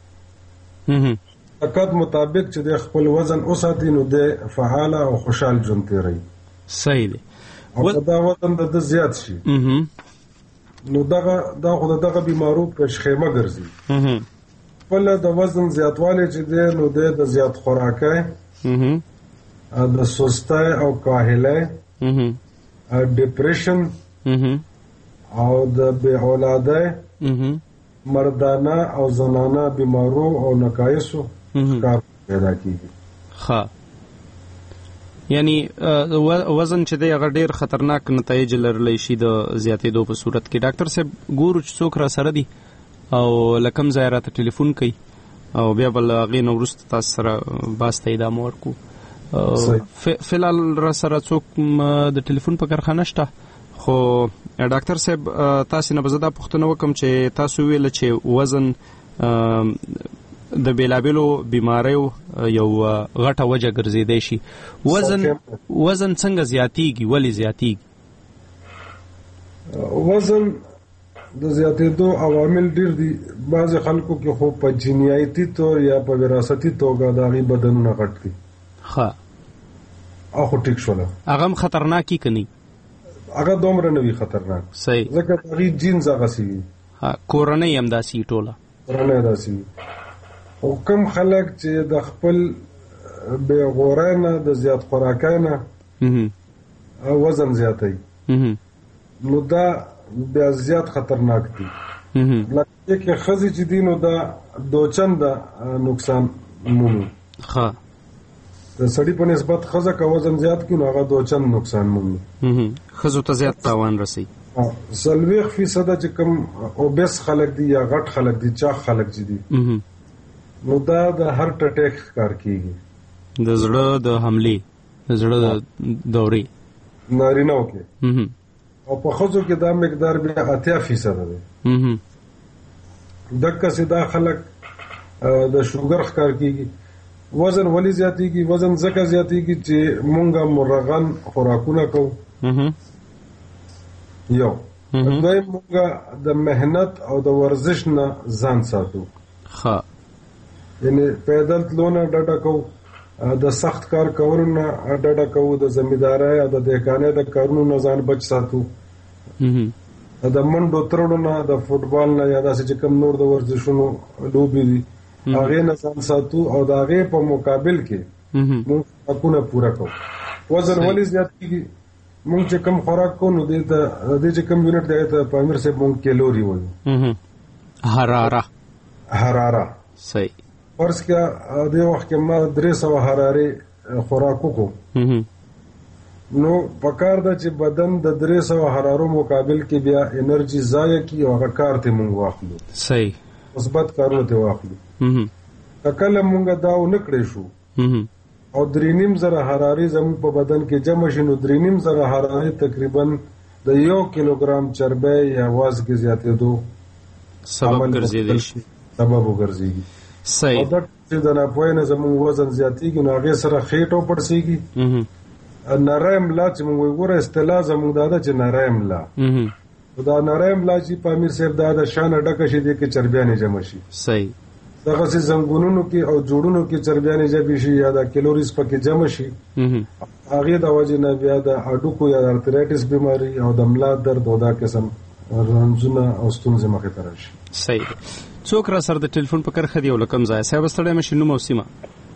د قد مطابق چې د خپل وزن وساتي نو د فعاله او خوشحال ژوند تېروي. صحیح دی. او که دا وزن د ده زیات شي نو دا خو د دغه بیمارو پیشخیمه ګرځي. خپله د وزن زیاتوالی چې دی نو دی د زیات خوراکی، د سستی او کاهلی، ډپریشن او د بې اولادۍ، مردانه او زنانه بیمارو او نقایصو، کار پیدا کیږي. ها یعنی وزن چې دی هغه ډیر خطرناک نتایج لرلی شي د زیاتېدو په صورت کې. ډاکټر صاحب ګورو چې څوک را سره دي او لکم ځای راته ټلیفون کوي او بیا بل هغې نه وروسته تاسو سره باس ته ادامه ورکو. فلحال را سره څوک د ټلیفون په کارخانه شته، خو ډاکټر صاحب تاسو نه به زه دا پوښتنه وکړم چې تاسو ویل چې وزن د بیلابیلو بیماریو یو غټه وجه ګرځیدای شي. وزن څنګه زیاتیږي، ولې زیاتیږي؟ وزن د زیاتېدو عوامل ډیر دي. بعض خلکو کې خو په جینیاتي طور یا په وراثتي توګه د هغې بدنونه غټ دي. ښه خو ټیک شوله. هغه هم خطرناکي که نه؟ هغه دومره نه وي خطرناک. صحیح. ځکه د هغې جینز هغسې وي. کورنۍ همداسې وي ټوله. کورنۍ داسې وي. خو کوم خلک چې د خپل بې غورۍ نه د زیات خوراکۍ نه وزن زیاتوي نو دا بیا زیات خطرناک دي. لکه کې ښځې چې دي نو دا دوچنده نقصان مومي. ښه د سړي په نسبت ښځه که وزن زیات کړي نو هغه دوچند نقصان مومي. ښځو ته زیات تاوان رسوي. 40% چې کوم اوبس خلک دي یا غټ خلک دي، چاق خلک چې دي، نو دا د هارت اٹیک ښکار کیږي. د زړه د حملې، د زړه د دورې نارینه‌و کې. او په ښځو کې دا مقدار بیا 80% دی. دقسې دا خلک د شوګر ښکار کیږي. وزن ولې زیاتیږي؟ وزن ځکه زیاتیږي چې مونږه مرغن خوراکونه کوو. یو دویم مونږه د مهنت او د ورزش نه ځان ساتو. ښه یعنی پیدل تلو نه ډډه کوو، د سخت کار کولو نه ډډه کوو، د زمیندارۍ او د دهقانۍ د کارونو نه ځان بچ ساتو، د منډو ترړو نه، د فوټبال نه یا داسې چې کوم نور د ورزشونو لوبې دي هغې نه ځان ساتو او د هغې په مقابل کې مونږ خوراکونه پوره کوو. وزن ولې زیات کېږي؟ مونږ چې کوم خوراک کوو نو دې چې کوم یونټ دی هغې ته په امیر صاحب مونږ کیلوري وایو. حراره. صحیح. فرض کړه دې وخت کې ما 300 حرارې خوراک وکړو نو پکار ده چې بدن د 300 حرارو مقابل کې بیا انرژي ضایع کړي او هغه کار ته مونږ واخلو. صحیح. مثبت کارونه ته واخلو. کله مونږ دا ونه کړی شو او 3.5 حرارې زموږ په بدن کې جمع شي نو 3.5 حرارې تقریبا د 1 کیلوګرام چربی یا وزن زیاتېدو سبب ګرځیدلی شي. صحیح. او دا چې د ناپوهۍ نه زموږ وزن زیاتېږي نو هغې سره خېټه وپړسېږي. نری ملا چې موږ وګوره اصطلاح زموږ دا ده چې نری ملا. دا نری ملا چې په امیر صاحب دا د شانه ډکه شي دې کې چربیانې جمع شي. صحیح. دغسې زنګونونو کې او جوړونو کې چربیانې جمع شي یا د کیلوریز پکې جمع شي، هغې د وجې نه بیا د هډوکو یا د ارترایټس بیماري او د ملا درد او دا قسم رنځونه او ستونزې مخې ته راشي. صحیح. څوک را سره د ټلیفون په کرښه دی او له کوم ځایه؟ صاحب ستړی مشي، نوم او سیمه.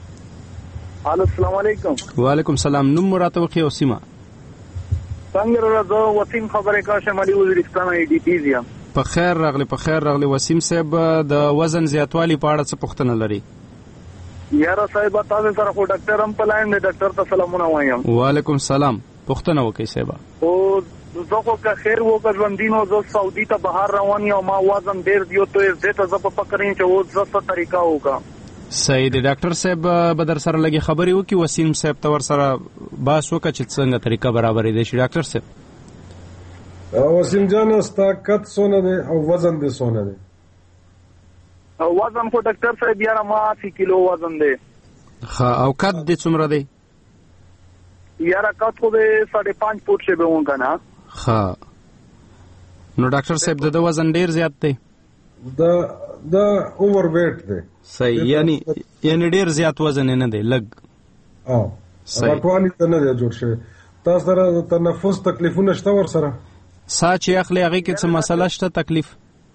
السلام علیکم. وعلیکم السلام. نوم مو راته وښیه او سیمه. څنګه راځو؟ وسیم خبرې کوم، علي وزیرستان ای ډي پی یم. په خیر راغلی، په خیر راغلی. وسیم صاحب د وزن زیاتوالي په اړه څه پوښتنه لري؟ یاره صاحب تاسو سره خو ډاکټر هم په لاین دی، ډاکټر ته سلامونه وایم. وعلیکم السلام. پوښتنه وکړئ صاحب. او زه خو که خیر وکړ ژوندینو زه سعودي ته بهر روان یم، ما وزن ډېر دی تو یې دې ته زه په فکر یم چې اوس زه څه طریقه وکړم. صحیح دی. ډاکټر صاحب به در سره لږې خبرې وکړي، وسیم صاحب ته ورسره بحث وکړه چې څنګه طریقه برابرېدی شي. ډاکټر صاحب وسیم جان ستا قد څونه دی او وزن دې څونه دی؟ وزن خو ډاکټر صاحب یاره ما 80 کیلو وزن دی. ښه. او قد دې څومره دی؟ یاره قد خو دې 5.5 فوټ شی به وم که نه. ښه. نو ډاکټر صاحب د وزن ډیر زیات دی؟ دا اوور ویټ دی. صحیح. یعنی ډیر زیات وزن نه دی، لږ. صحیح. راټوالي ته نه دی جوړ شوی. تاسو سره د تنفس تکلیفونه شته ورسره؟ ساه چې اخلي هغې کې څه مسله شته تکلیف؟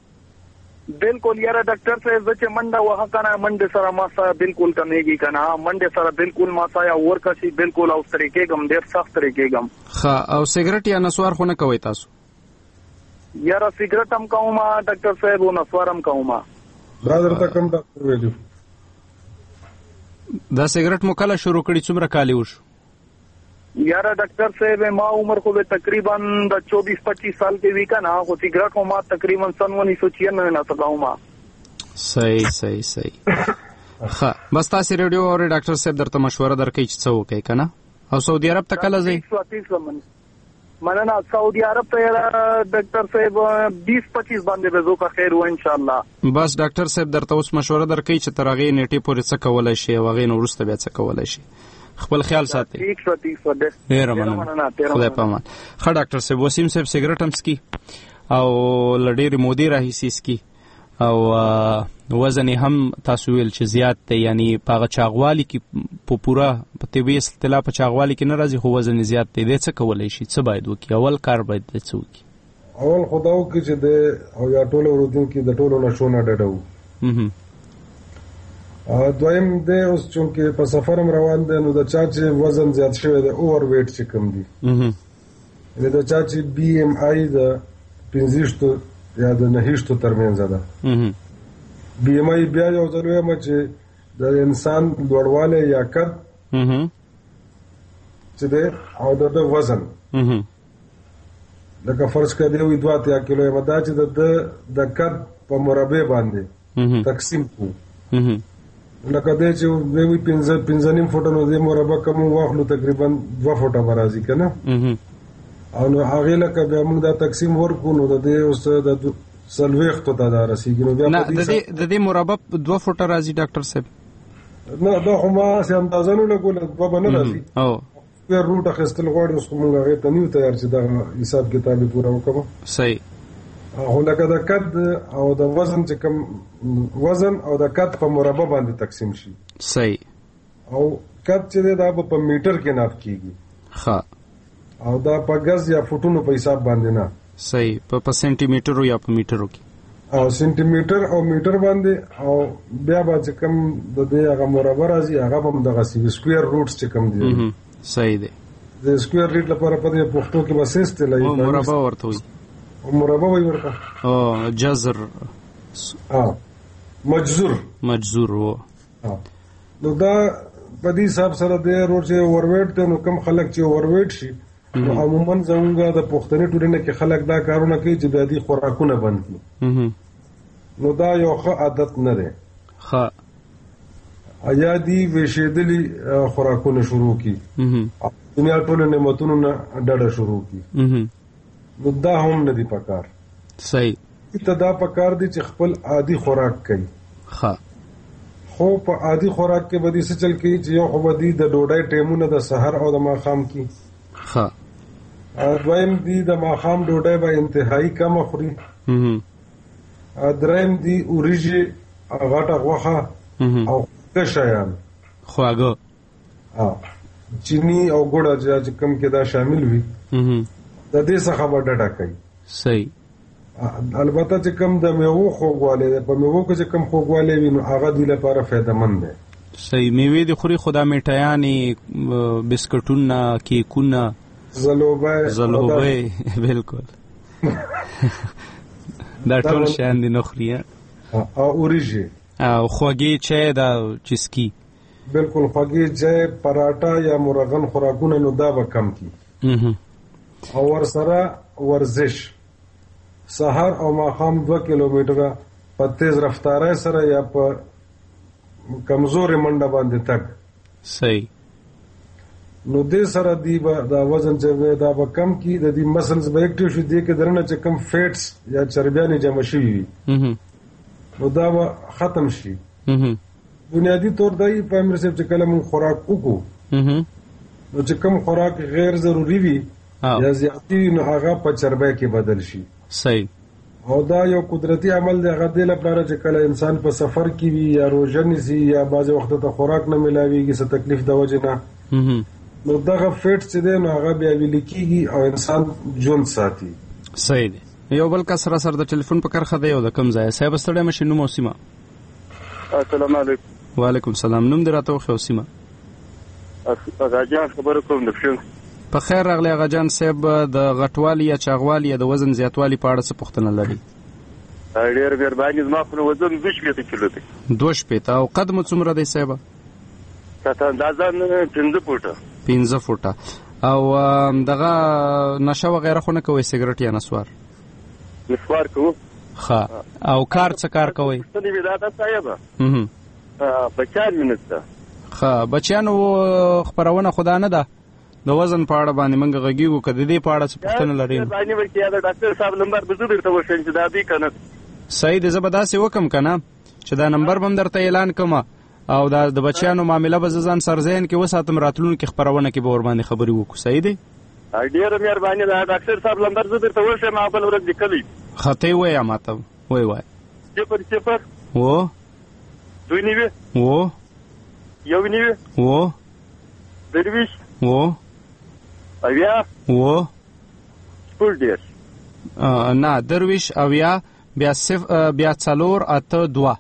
بالکل یاره ډاکټر صاحب زه چې منډه وهه که نه منډې سره ما ساه بالکل کمیږي که نه، منډې سره بالکل ما ساه یا ورکشي بالکل او ستړی کېږم، ډېر سخت ستړی کېږم. ښه. او سګرټ یا نسوار خو نه کوئ تاسو؟ یاره سګرټ هم کوم ډاکټر صاحب او نسوار هم کوم. دا درته کوم ډاکټر ویلي؟ دا سیګریټ مو کله شروع کړی؟ څومره کال وشو؟ یاره ډاکټر صاحب ما عمر خو تقریبا د 24-25 سال کې وی کنه، خو سیګریټ ما تقریبا 1996 نه سکاو ما. صحیح ښه، بس تاسو ریډیو او ډاکټر صاحب درته مشوره درکړي چې څه وکړئ کنه. او سعودي عرب ته کله ځئ؟ مننه. سعودي عرب ته ډاکټر صاحب 20-25 باندې به زو کا خیر و ان شاء الله. بس ډاکټر صاحب درته اوس مشوره درکړي چې تر هغه نیټه پورې څه کولای شي او هغه نو وروسته بیا څه کولای شي. خپل خیال ساتئ. ډېر مننه. خدای پامان. ښه ډاکټر صاحب، وسیم صاحب سیګریټ هم سکي او لډېرې مودې راهیسې سکي او وزن هم تاسو ویل چې زیات دی، یعنی په هغه چاغوالي کې په پوره په طبي اصطلاح په چاغوالي کې نه راځي، خو وزن زیات دی. دی څه کولی شي؟ څه باید وکړي؟ اول کار باید دی څه وکړي؟ اول خو دا وکړي چې د او یا ټولو اورېدونکي د ټولو نشو نه ډډه وو. دویم دی اوس چونکې په سفر هم روان دی، نو د چا چې وزن زیات شوی دی، اوور ویټ چې کوم دی، یعنې د چا چې BMI د 15 یا د 9 ترمنځ ده. BMI بیا یو ځل وایم چې د انسان لوړوالی یا قد چې دی او د وزن، لکه فرض کړه دی 2 کیلو یم، دا چې د قد په مربع باندې تقسیم کو، لکه دی چې وی 15 فوټه نو دی مربع کوم واخلو تقریبا 2 فوټه به راځي که نه. او نو هغې لکه بیا موږ دا تقسیم ورکو نو د دې اوس د 40 ته دا رسېږي. نو بیا نه د دې مربع 2 فوټه راځي ډاکټر صاحب؟ نه دا خو ما هسې اندازه نه لګوله، 2 به نه راځي. سکویر روټ اخیستل غواړي، اوس خو موږ هغې ته نه یو تیار چې دغه حساب کتاب یې پوره وکړو. صحیح. خو لکه د قد او د وزن چې کوم وزن او د قد په مربع باندې تقسیم شي. صحیح. او قد چې دی دا به په میټر کې ناپ کېږي. ښه. او دا په غز یا فوټونو په حساب باندې نه. صحیح. په سنټي میټرو یا په میټرو کې. او سنټي میټر او میټر باندې، او بیا به چې کوم د دې هغه مربع راځي هغه به هم دغسې وي، سکویر روټس چې کوم دي. صحیح دی. د سکویر روټ لپاره په دې پښتو کې به څه اصطلاح وي؟ مربع ورته وایي. مربع وایي ورته. جذر. مجذور و. نو دا په دې حساب سره د روټ چې اوورویټ دی، نو کم خلک چې اوورویټ شي نو عموما زمونږ د پښتني ټولنه کې خلک دا کارونه کوي چې بیا دې خوراکونه بند کړي. نو دا یو ښه عادت نه دی. ښه. یا دې ویشېدلي خوراکونه شروع کړي، دنیا ټولو نعمتونو نه ډډه شروع کړي، نو دا هم نه دی پکار. صحیح. ته دا پکار دی چې خپل عادي خوراک کوي. ښه. خو په عادي خوراک کې به دې څه چل کوي چې یو خو به دې د ډوډۍ ټیمونه د سحر او د ماښام کې. ښه. دویم دی د ماښام ډوډۍ به انتهایی کمه خوري. دریم دی وریجې، غټه غوښه او خواږه شیان، خواږه، چینی او ګوړه چې کوم کې دا شامل وي، د دې څخه به ډډه کوي. صحیح. البته چې کوم د میوو خوږوالی دی، په میوو کې چې کوم خوږوالی وي نو هغه دوی لپاره فایدهمند دی. صحیح. میوې دې خوري، خو دا میټایانې، بسکټونه، کیکونه، زلوبۍ بالکل دا ټول شیان دي نه خوري. او وریجې او خوږې چای دا چسکي، بالکل خوږې چای، پراټا یا مرغن خوراکونه نو دا به کم کی. او ورسره ورزش، سحر او ماښام 2 کیلومتره په تیز رفتارۍ سره یا په کمزورې منډه باندې تګ. صحیح. نو دې سره دی به دا وزن چې دا به کم کی، د دې مسلز به اکټیو شي، دې کې درنه چې کم فیټس یا چربیانې جمع شوي وي نو دا به ختم شي. بنیادی طور دی په امیر صاحب چې کله موږ خوراک وکړو نو چې کم خوراک غیر ضروري وي یا زیاتی وي نو هغه په چربی کې بدل شي. صحیح. او دا یو قدرتي عمل دی، هغه دې لپاره چې کله انسان په سفر کې وي یا روژه نیسي یا بعضې وخت ته خوراک نه میلاویږي څه تکلیف د وجې نه، نو دغه فیټ چې دی نو هغه بیا ویلې کېږي او انسان ژوند ساتي. صحیح دی. یو بل کس را سره د ټلیفون په کرښه دی او د کوم ځای؟ صاحب ستړی مه شي، نوم او سیمه. السلام علیکم. وعلیکم السلام. نوم دې راته وښیه او سیمه. غاجان خبره کوم د پښین. په خیر راغلی غاجان صاحب. د غټوالي یا چاغوالي یا د وزن زیاتوالي په اړه څه پوښتنه لري؟ ډېر مهرباني، زما خو وزن 2 کیلو دی. 2 او قد مو څومره دی صاحب؟ اندازه 15 فوټه 15 فوټه. او دغه نشه وغیره خو نه کوي، سیګریټ یا نسوار؟ نسوار کوو. ښه. او کار څه کار کوئ؟ څه دی وداده صاحب؟ بچیان مې نشته. ښه. بچیانو خپرونه خدا نه ده د وزن په اړه باندې موږ غږیږو، که د دې په اړه څه پوښتنه لرئ؟ باندې ورکې د ډاکټر صاحب نمبر به زه درته وښیم چې دا دی که نه. صحیح دی، زه به داسې وکړم که نه چې دا نمبر به هم درته اعلان کړم او دا د بچیانو معامله به زه ځان سر ذهن کې وساتم، راتلونکي خپرونه کې به ورباندې خبرې وکړو. صحیح دی؟ ډېره مهرباني ده. ډاکټر صاحب نمبر زه درته وښیم، ما بل ورځ لیکلی. ښه، ته یې وایه ماته، وایه. 0 و 2 نیوي و 1 نیوي و 23 و اویا و سپول ډیر نه درویش اویا بیا 482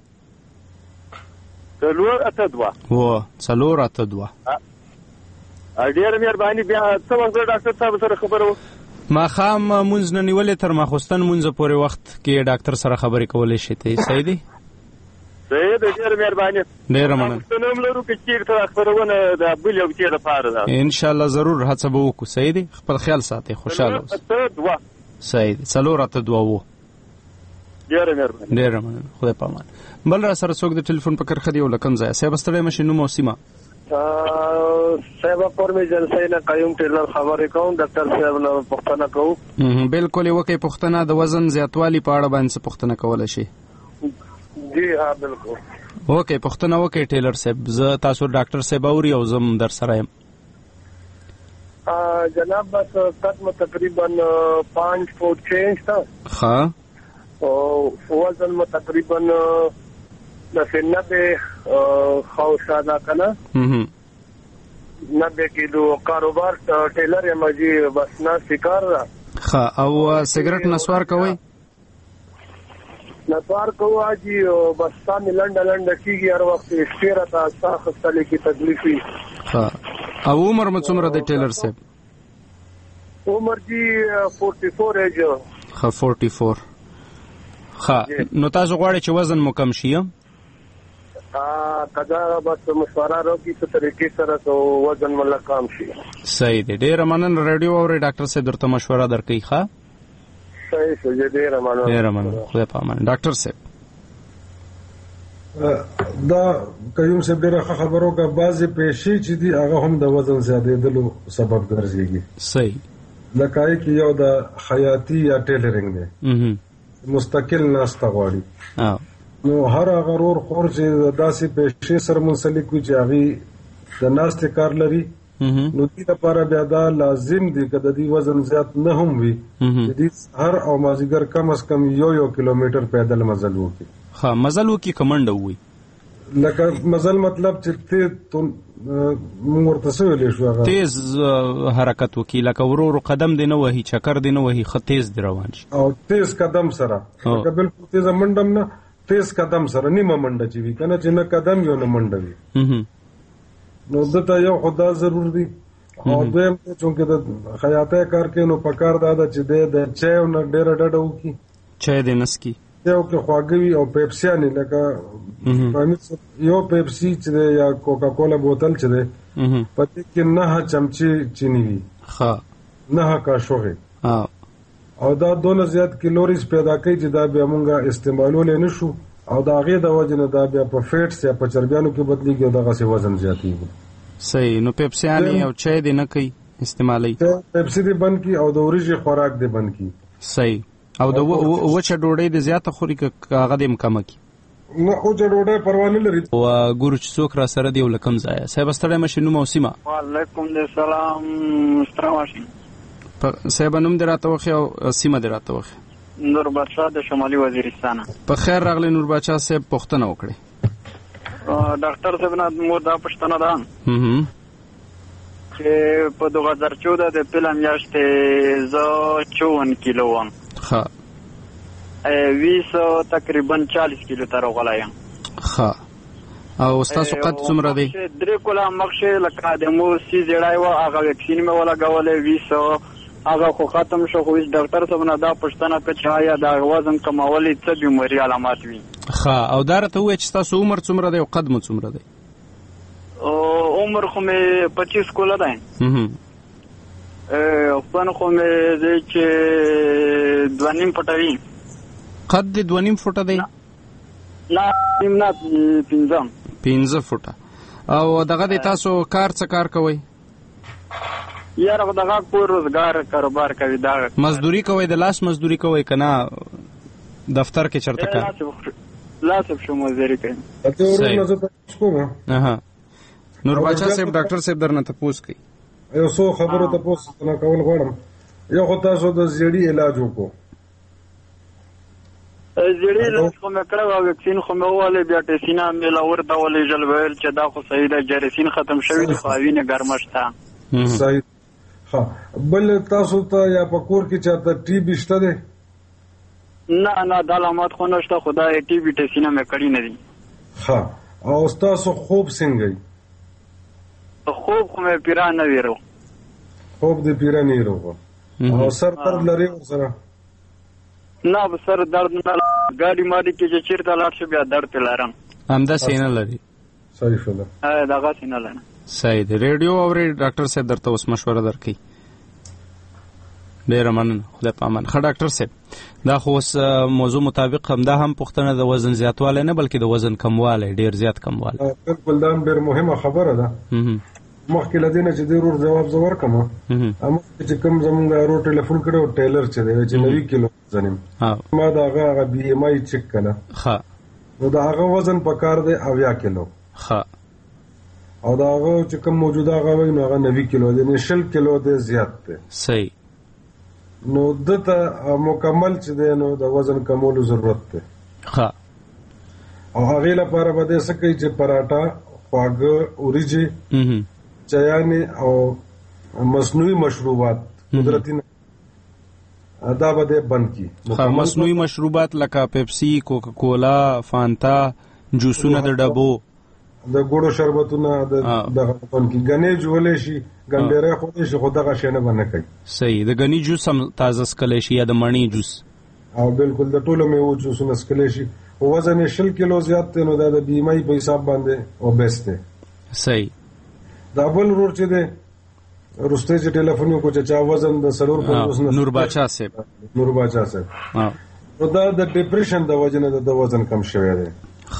و 482. ډیر مهرباني. بیا څه وخت ډاکټر صاحب سره خبرو؟ ماښام مونځ نه نیولې تر ماخوستن مونځ پورې وخت کې ډاکټر سره خبرې کولی شي. ته صحیح دی؟ صحیح دی. ډېره مهرباني. ډېره مننه. پوښتنه هم لرو که چېرته خپرونه د بل یو چې لپاره ده. انشاءالله ضرور هڅه به وکړو. صحیح دی؟ خپل خیال ساتئ، خوشحاله اوسئ. 482 صحیح دی. 482 ډېره مهرباني. ډېره مننه. خدای په امان. بل را سره څوک د ټلیفون په کرښه دی او له کوم ځایه؟ صاحب ستړی مه شئ، نوم او سیمه. صاحب پرمې جلسې نه قیوم ټیلر خبرې کوم. ډاکټر صاحب نه پوښتنه کوم. بالکل یې وکړئ پوښتنه. د وزن زیاتوالي په اړه باندې څه پوښتنه کولی شئ؟ جی ها بالکل. اوکې پوښتنه وکړئ ټیلر صاحب. زه تاسو ډاکټر صاحب اوري او زه هم در سره یم. جناب بس قد تقریبا 5 فوٹ چینج تھا. हाँ. और वजन में तकरीबन 90 खौशादा का ना 90 किलो. कारोबार टेलर या मजी बस ना शिकार रहा. हाँ. او सिगरेट नस्वार कोई नस्वार को आज बस सा मिलन डलन की हर वक्त स्टेरा था साख साले की तकलीफी. हाँ. अब उम्र में څومره د ټیلر صاحب؟ عمر जी 44 है जो. हाँ 44. हाँ. نو تاسو غواړئ چې وزن مو کم شي؟ کدا بس مشوره راکړي څه طریقې سره تو وزن مله کم شي. صحیح دی. ډېره مننه. رادیو اورئ ډاکټر صاحب درته مشوره درکوي. ښه صحیح څه ډېره مننه. ډېره مننه. خدای په امان. ډاکټر صاحب دا قیوم صاحب ډېره خبرو کا بعضې پیشې چې دي هغه هم د وزن زیاتېدلو سبب ګرځېږي. صحیح. لکه کې یو د خیاطي یا ټیلرینګ دی مستقل ناسته غواړي. نو هر هغه رور خور چې داسې پیشې سره منسلک وي چې هغې د ناستې کار لري نو دې لپاره بیا دا لازم دي که د دې وزن زیات نه هم وي چې دې سهار او مازدیګر کم از کم 1 کیلومتر پیدل مزل وکړي. ها مزل وکړي که منډه ووي؟ لکه مزل مطلب چې موږ ورته څه ویلی شو هغه تیز حرکت وکړي لکه ورو ورو قدم دې نه وهي چکر دې نه وهي ښه تیز دې روان شي او تیز قدم سره لکه بالکل تیزه منډه هم نه تیز قدم سره نیمه منډه چې وي که نه چې نه قدم یو نه منډه وي نو دته یو خو دا ضرور دی او دویم چونکې د خیاطۍ کار کوي نو پکار دا ده چې دی د چای نه ډېره ډډه وکړي چای دې نسکي یو کې خواږه وي او پیپسیانې لکه یو پیپسي چې دی یا کوکا کولا بوتل چې دی په دې کې 9 چمچې چینی وي 9 کاشوغې او دا دونه زیات کیلوریز پیدا کوي چې دا بیا مونږه استعمالولی نه شو او د هغې د وجې نه دا بیا په فیټس یا په چربیانو کې بدلېږي او دغسې وزن زیاتېږي. صحیح. نو پیپسیانې او چای دې نه کوي استعمالوي؟ پیپسي دې بند کړي او د وریژې خوراک دې بند کړي. صحیح. او د وچه ډوډۍ د زیاته خوري که هغه دې هم کمه کړي؟ نه وچه ډوډۍ پروا نه لري. ګورو چې څوک را سره دی او له کوم ځایه. صاحب ستړی مه شئ. نوم او سیمه؟ وعلیکم السلام. ستړی مه شئ. صاحب نوم دې راته وښیه او سیمه دې راته وښیه. نور بادشاه د شمالي وزیرستان. په خیر راغلی نور بادشاه صاحب. پوښتنه وکړئ. ډاکټر صاحب نه مور دا پوښتنه ده چې په 2014 د پیل میاشتې زه 54 کیلو وم. ښه. 20 تقریبا 40 کیلو ته راغلی یم. ښه. او ستاسو قد څومره دی؟ 3 کیلو مخکې لکه د مور سی زیړی وه هغه ویکسین مې ولګولی 20 هغه خو ختم شو خو هېڅ ډاکټر صاحب نه دا پوښتنه کړه چې آیا د وزن کمولی څه بیماري علامات وي. ښه. او دا راته ووایه چې ستاسو عمر څومره دی او قد مو څومره دی؟ عمر خو مې 25 کوله دی خپن خو مې دی چې 2.5 فټه وي. قد دې 2.5 فټه دی؟ نه 15 فټه. او دغه د تاسو کار څه کار کوئ؟ یاره دغه کور روزګار کاروبار کوي. دا مزدوري کوئ؟ د لاس مزدوري کوئ که نه دفتر کې چرته کار؟ لاس شو مزدوري کوي. نور باچا صاحب ډاکټر صاحب درنه تپوس کوي. یو څو خبرو تپوس نه کول غواړم. یو خو تاسو د زیړي علاج وکړو. زیړي علاج خو مې کړی او ویکسین خو مې ووهلی، بیا ټیسټونه مې لا ورته ولېږل، ویل چې دا خو صحیح ده، جراثیم ختم شوي دي خو وینې ګرمه شته. صحیح. ها بل تاسو ته یا په کور کې چاته ټي بي شته دی؟ نه دا علامات خو نشته، خو دا ټي بي ټیسټونه مې کړي نه دي. ها او ستاسو خوب څنګه دی؟ خوب خو مې پیرا نه ویرو. خوب دې پیرا نه ویرو. او سر درد لري ورسره؟ نه سر درد نه، ګاډي ماډي کې چې چیرته لاړ شو بیا درد لرم. همداسې نه لري؟ صحیح شو ده. دغسې نه لرم. صحیح دی. ریډیو اورئ؟ ډاکټر صاحب درته اوس مشوره درکوي. ډېره مننه، خدای په امان. ښه ډاکټر صاحب، دا خو اوس موضوع مطابق همدا هم پوښتنه د وزن زیاتوالی نه بلکې د وزن کموالی، ډېر زیات کموالی. بالکل دا هم ډېر مهمه خبره ده. مخکې له دې نه چې دې ورور جواب زه ورکړم، مخکې چې کوم زمونږ ورور ټلیفون کړی و ټیلر چې دی چې 90 کیلو وزن یم، ما د هغه بي ایم آی چک کړه، نو د هغه وزن په کار دی 80 کیلو، او د هغه چې کوم موجوده هغه وایي نو هغه 90 کیلو دی، 20 کیلو دی زیات دی. صحیح. نو دته مکمل چې دی نو د وزن کمولو ضرورت دی. او هغې لپاره به دی څه کوي چې پراټا، خواږه، وریجې، چایانې او مصنوعي مشروبات قدرتي دا به دی بند کړي. مصنوعي مشروبات لکه پیپسي، کوکاکولا، فانتا، جوسونه د ډبو، د ګوړو شربتونه دغه بند کړي. ګنې جوړلی شي، ګنډېری خوړلی شي، خو دغه شی نه به نه کوي. صحیح. د ګني جوس هم تازه څکلی شي یا د مڼې جوس؟ او بالکل د ټولو میوو جوسونه څکلی شي. وزن یې 20 کیلو زیات دی نو دا د بي ایم آی په حساب باندې اوبیس دی. صحیح. دا بل ورور چې دی وروستی چې ټلیفون یې وکړو چې چا وزن د 450 نه، نور باچا صاحب نو دا د ډپریشن د وجې نه د وزن کم شوی دی.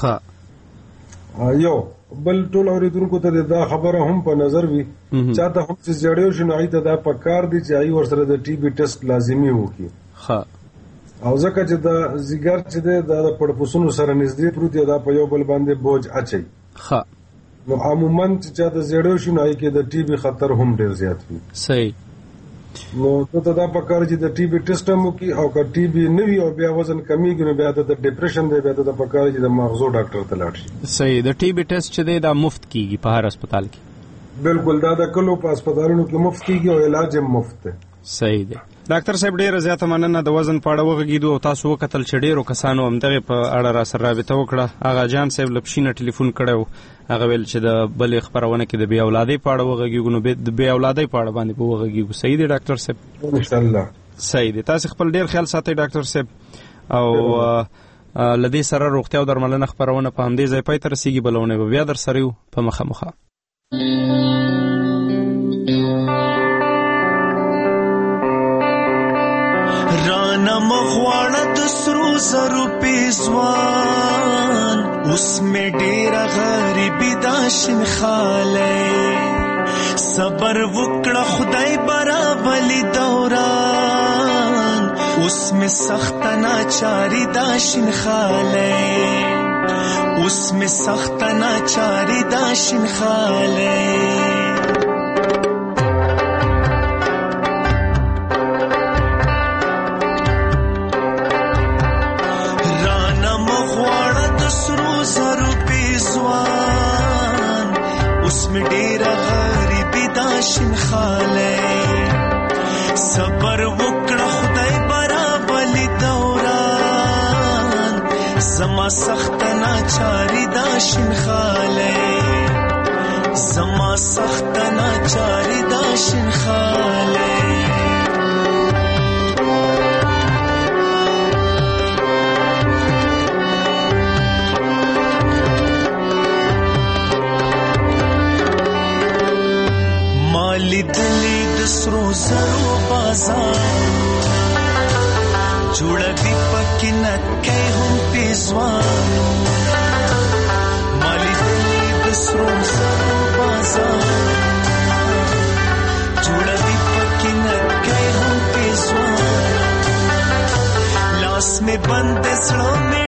یو بل ټول اورېدونکو ته دا خبره هم په نظر وي، چاته هم چې زیړی شي نو هغې ته دا پکار دی چې هغې ورسره د ټي بي ټیسټ لازمي وکړي. او ځکه چې دا ځیګر چې دی دا د پړپوسونو سره نږدې پروت دی، دا په یو بل باندې بوج اچوي. نو عموما چې چا د زیړی شي نو هغې کې د ټي بي خطر هم ډېر زیات وي. صحیح. نو ته دا پکار چې د ټي بي ټیسټ هم وکړي، او که ټي بي نه وي او بیا وزن کمیږي نو بیا د ډپریشن دی، بیا د پکار چې د مغزو ډاکټر ته لاړ شي. صحیح. د ټي بي ټیسټ چې دی دا مفت کیږي په هر هسپتال کې؟ بالکل، دا د کلو په هسپتالونو کې مفت کیږي او علاج هم مفت دی. صحیح دی. ډاکټر صاحب ډیره زیاته مننه. د وزن په اړه وغږیدو او تاسو وکتل چې ډیرو کسانو همدغه په اړه را سره رابطه وکړه. هغه جان صاحب لپشینه ټلیفون کړو، هغه ویل چې د بل خبرونه کې د بیا اولادۍ په اړه وغږیږو، نو د بیا اولادۍ په اړه باندې په وغږیږو. صحیح دی ډاکټر صاحب؟ ان شاء الله. صحیح دی. تاسو خپل ډیر خیال ساتئ ډاکټر صاحب، او لدې سره روغتیا او درملنه خبرونه په همدې ځای پای ته رسیږي. بلونه به بیا در سره یو په مخه مخه. رانا مغواړه د سرو زرو پیزوان، اوس مې ډېره غریبي دا شنخالی، صبر وکړه خدای برابلی دوران، اوس مې سخته ناچاري دا شنخالی، اوس مې سخته ناچاري دا شنخالی. صبر وکړه خدای برابلی دوران، زما سخت ناچاری دا شنخالی، زما سخت ناچاری دا شنخالی. ځوانو مالي د سرو زرو بازار جوړوي پکې نرګۍ هم پیزوان لاس مې بند زړه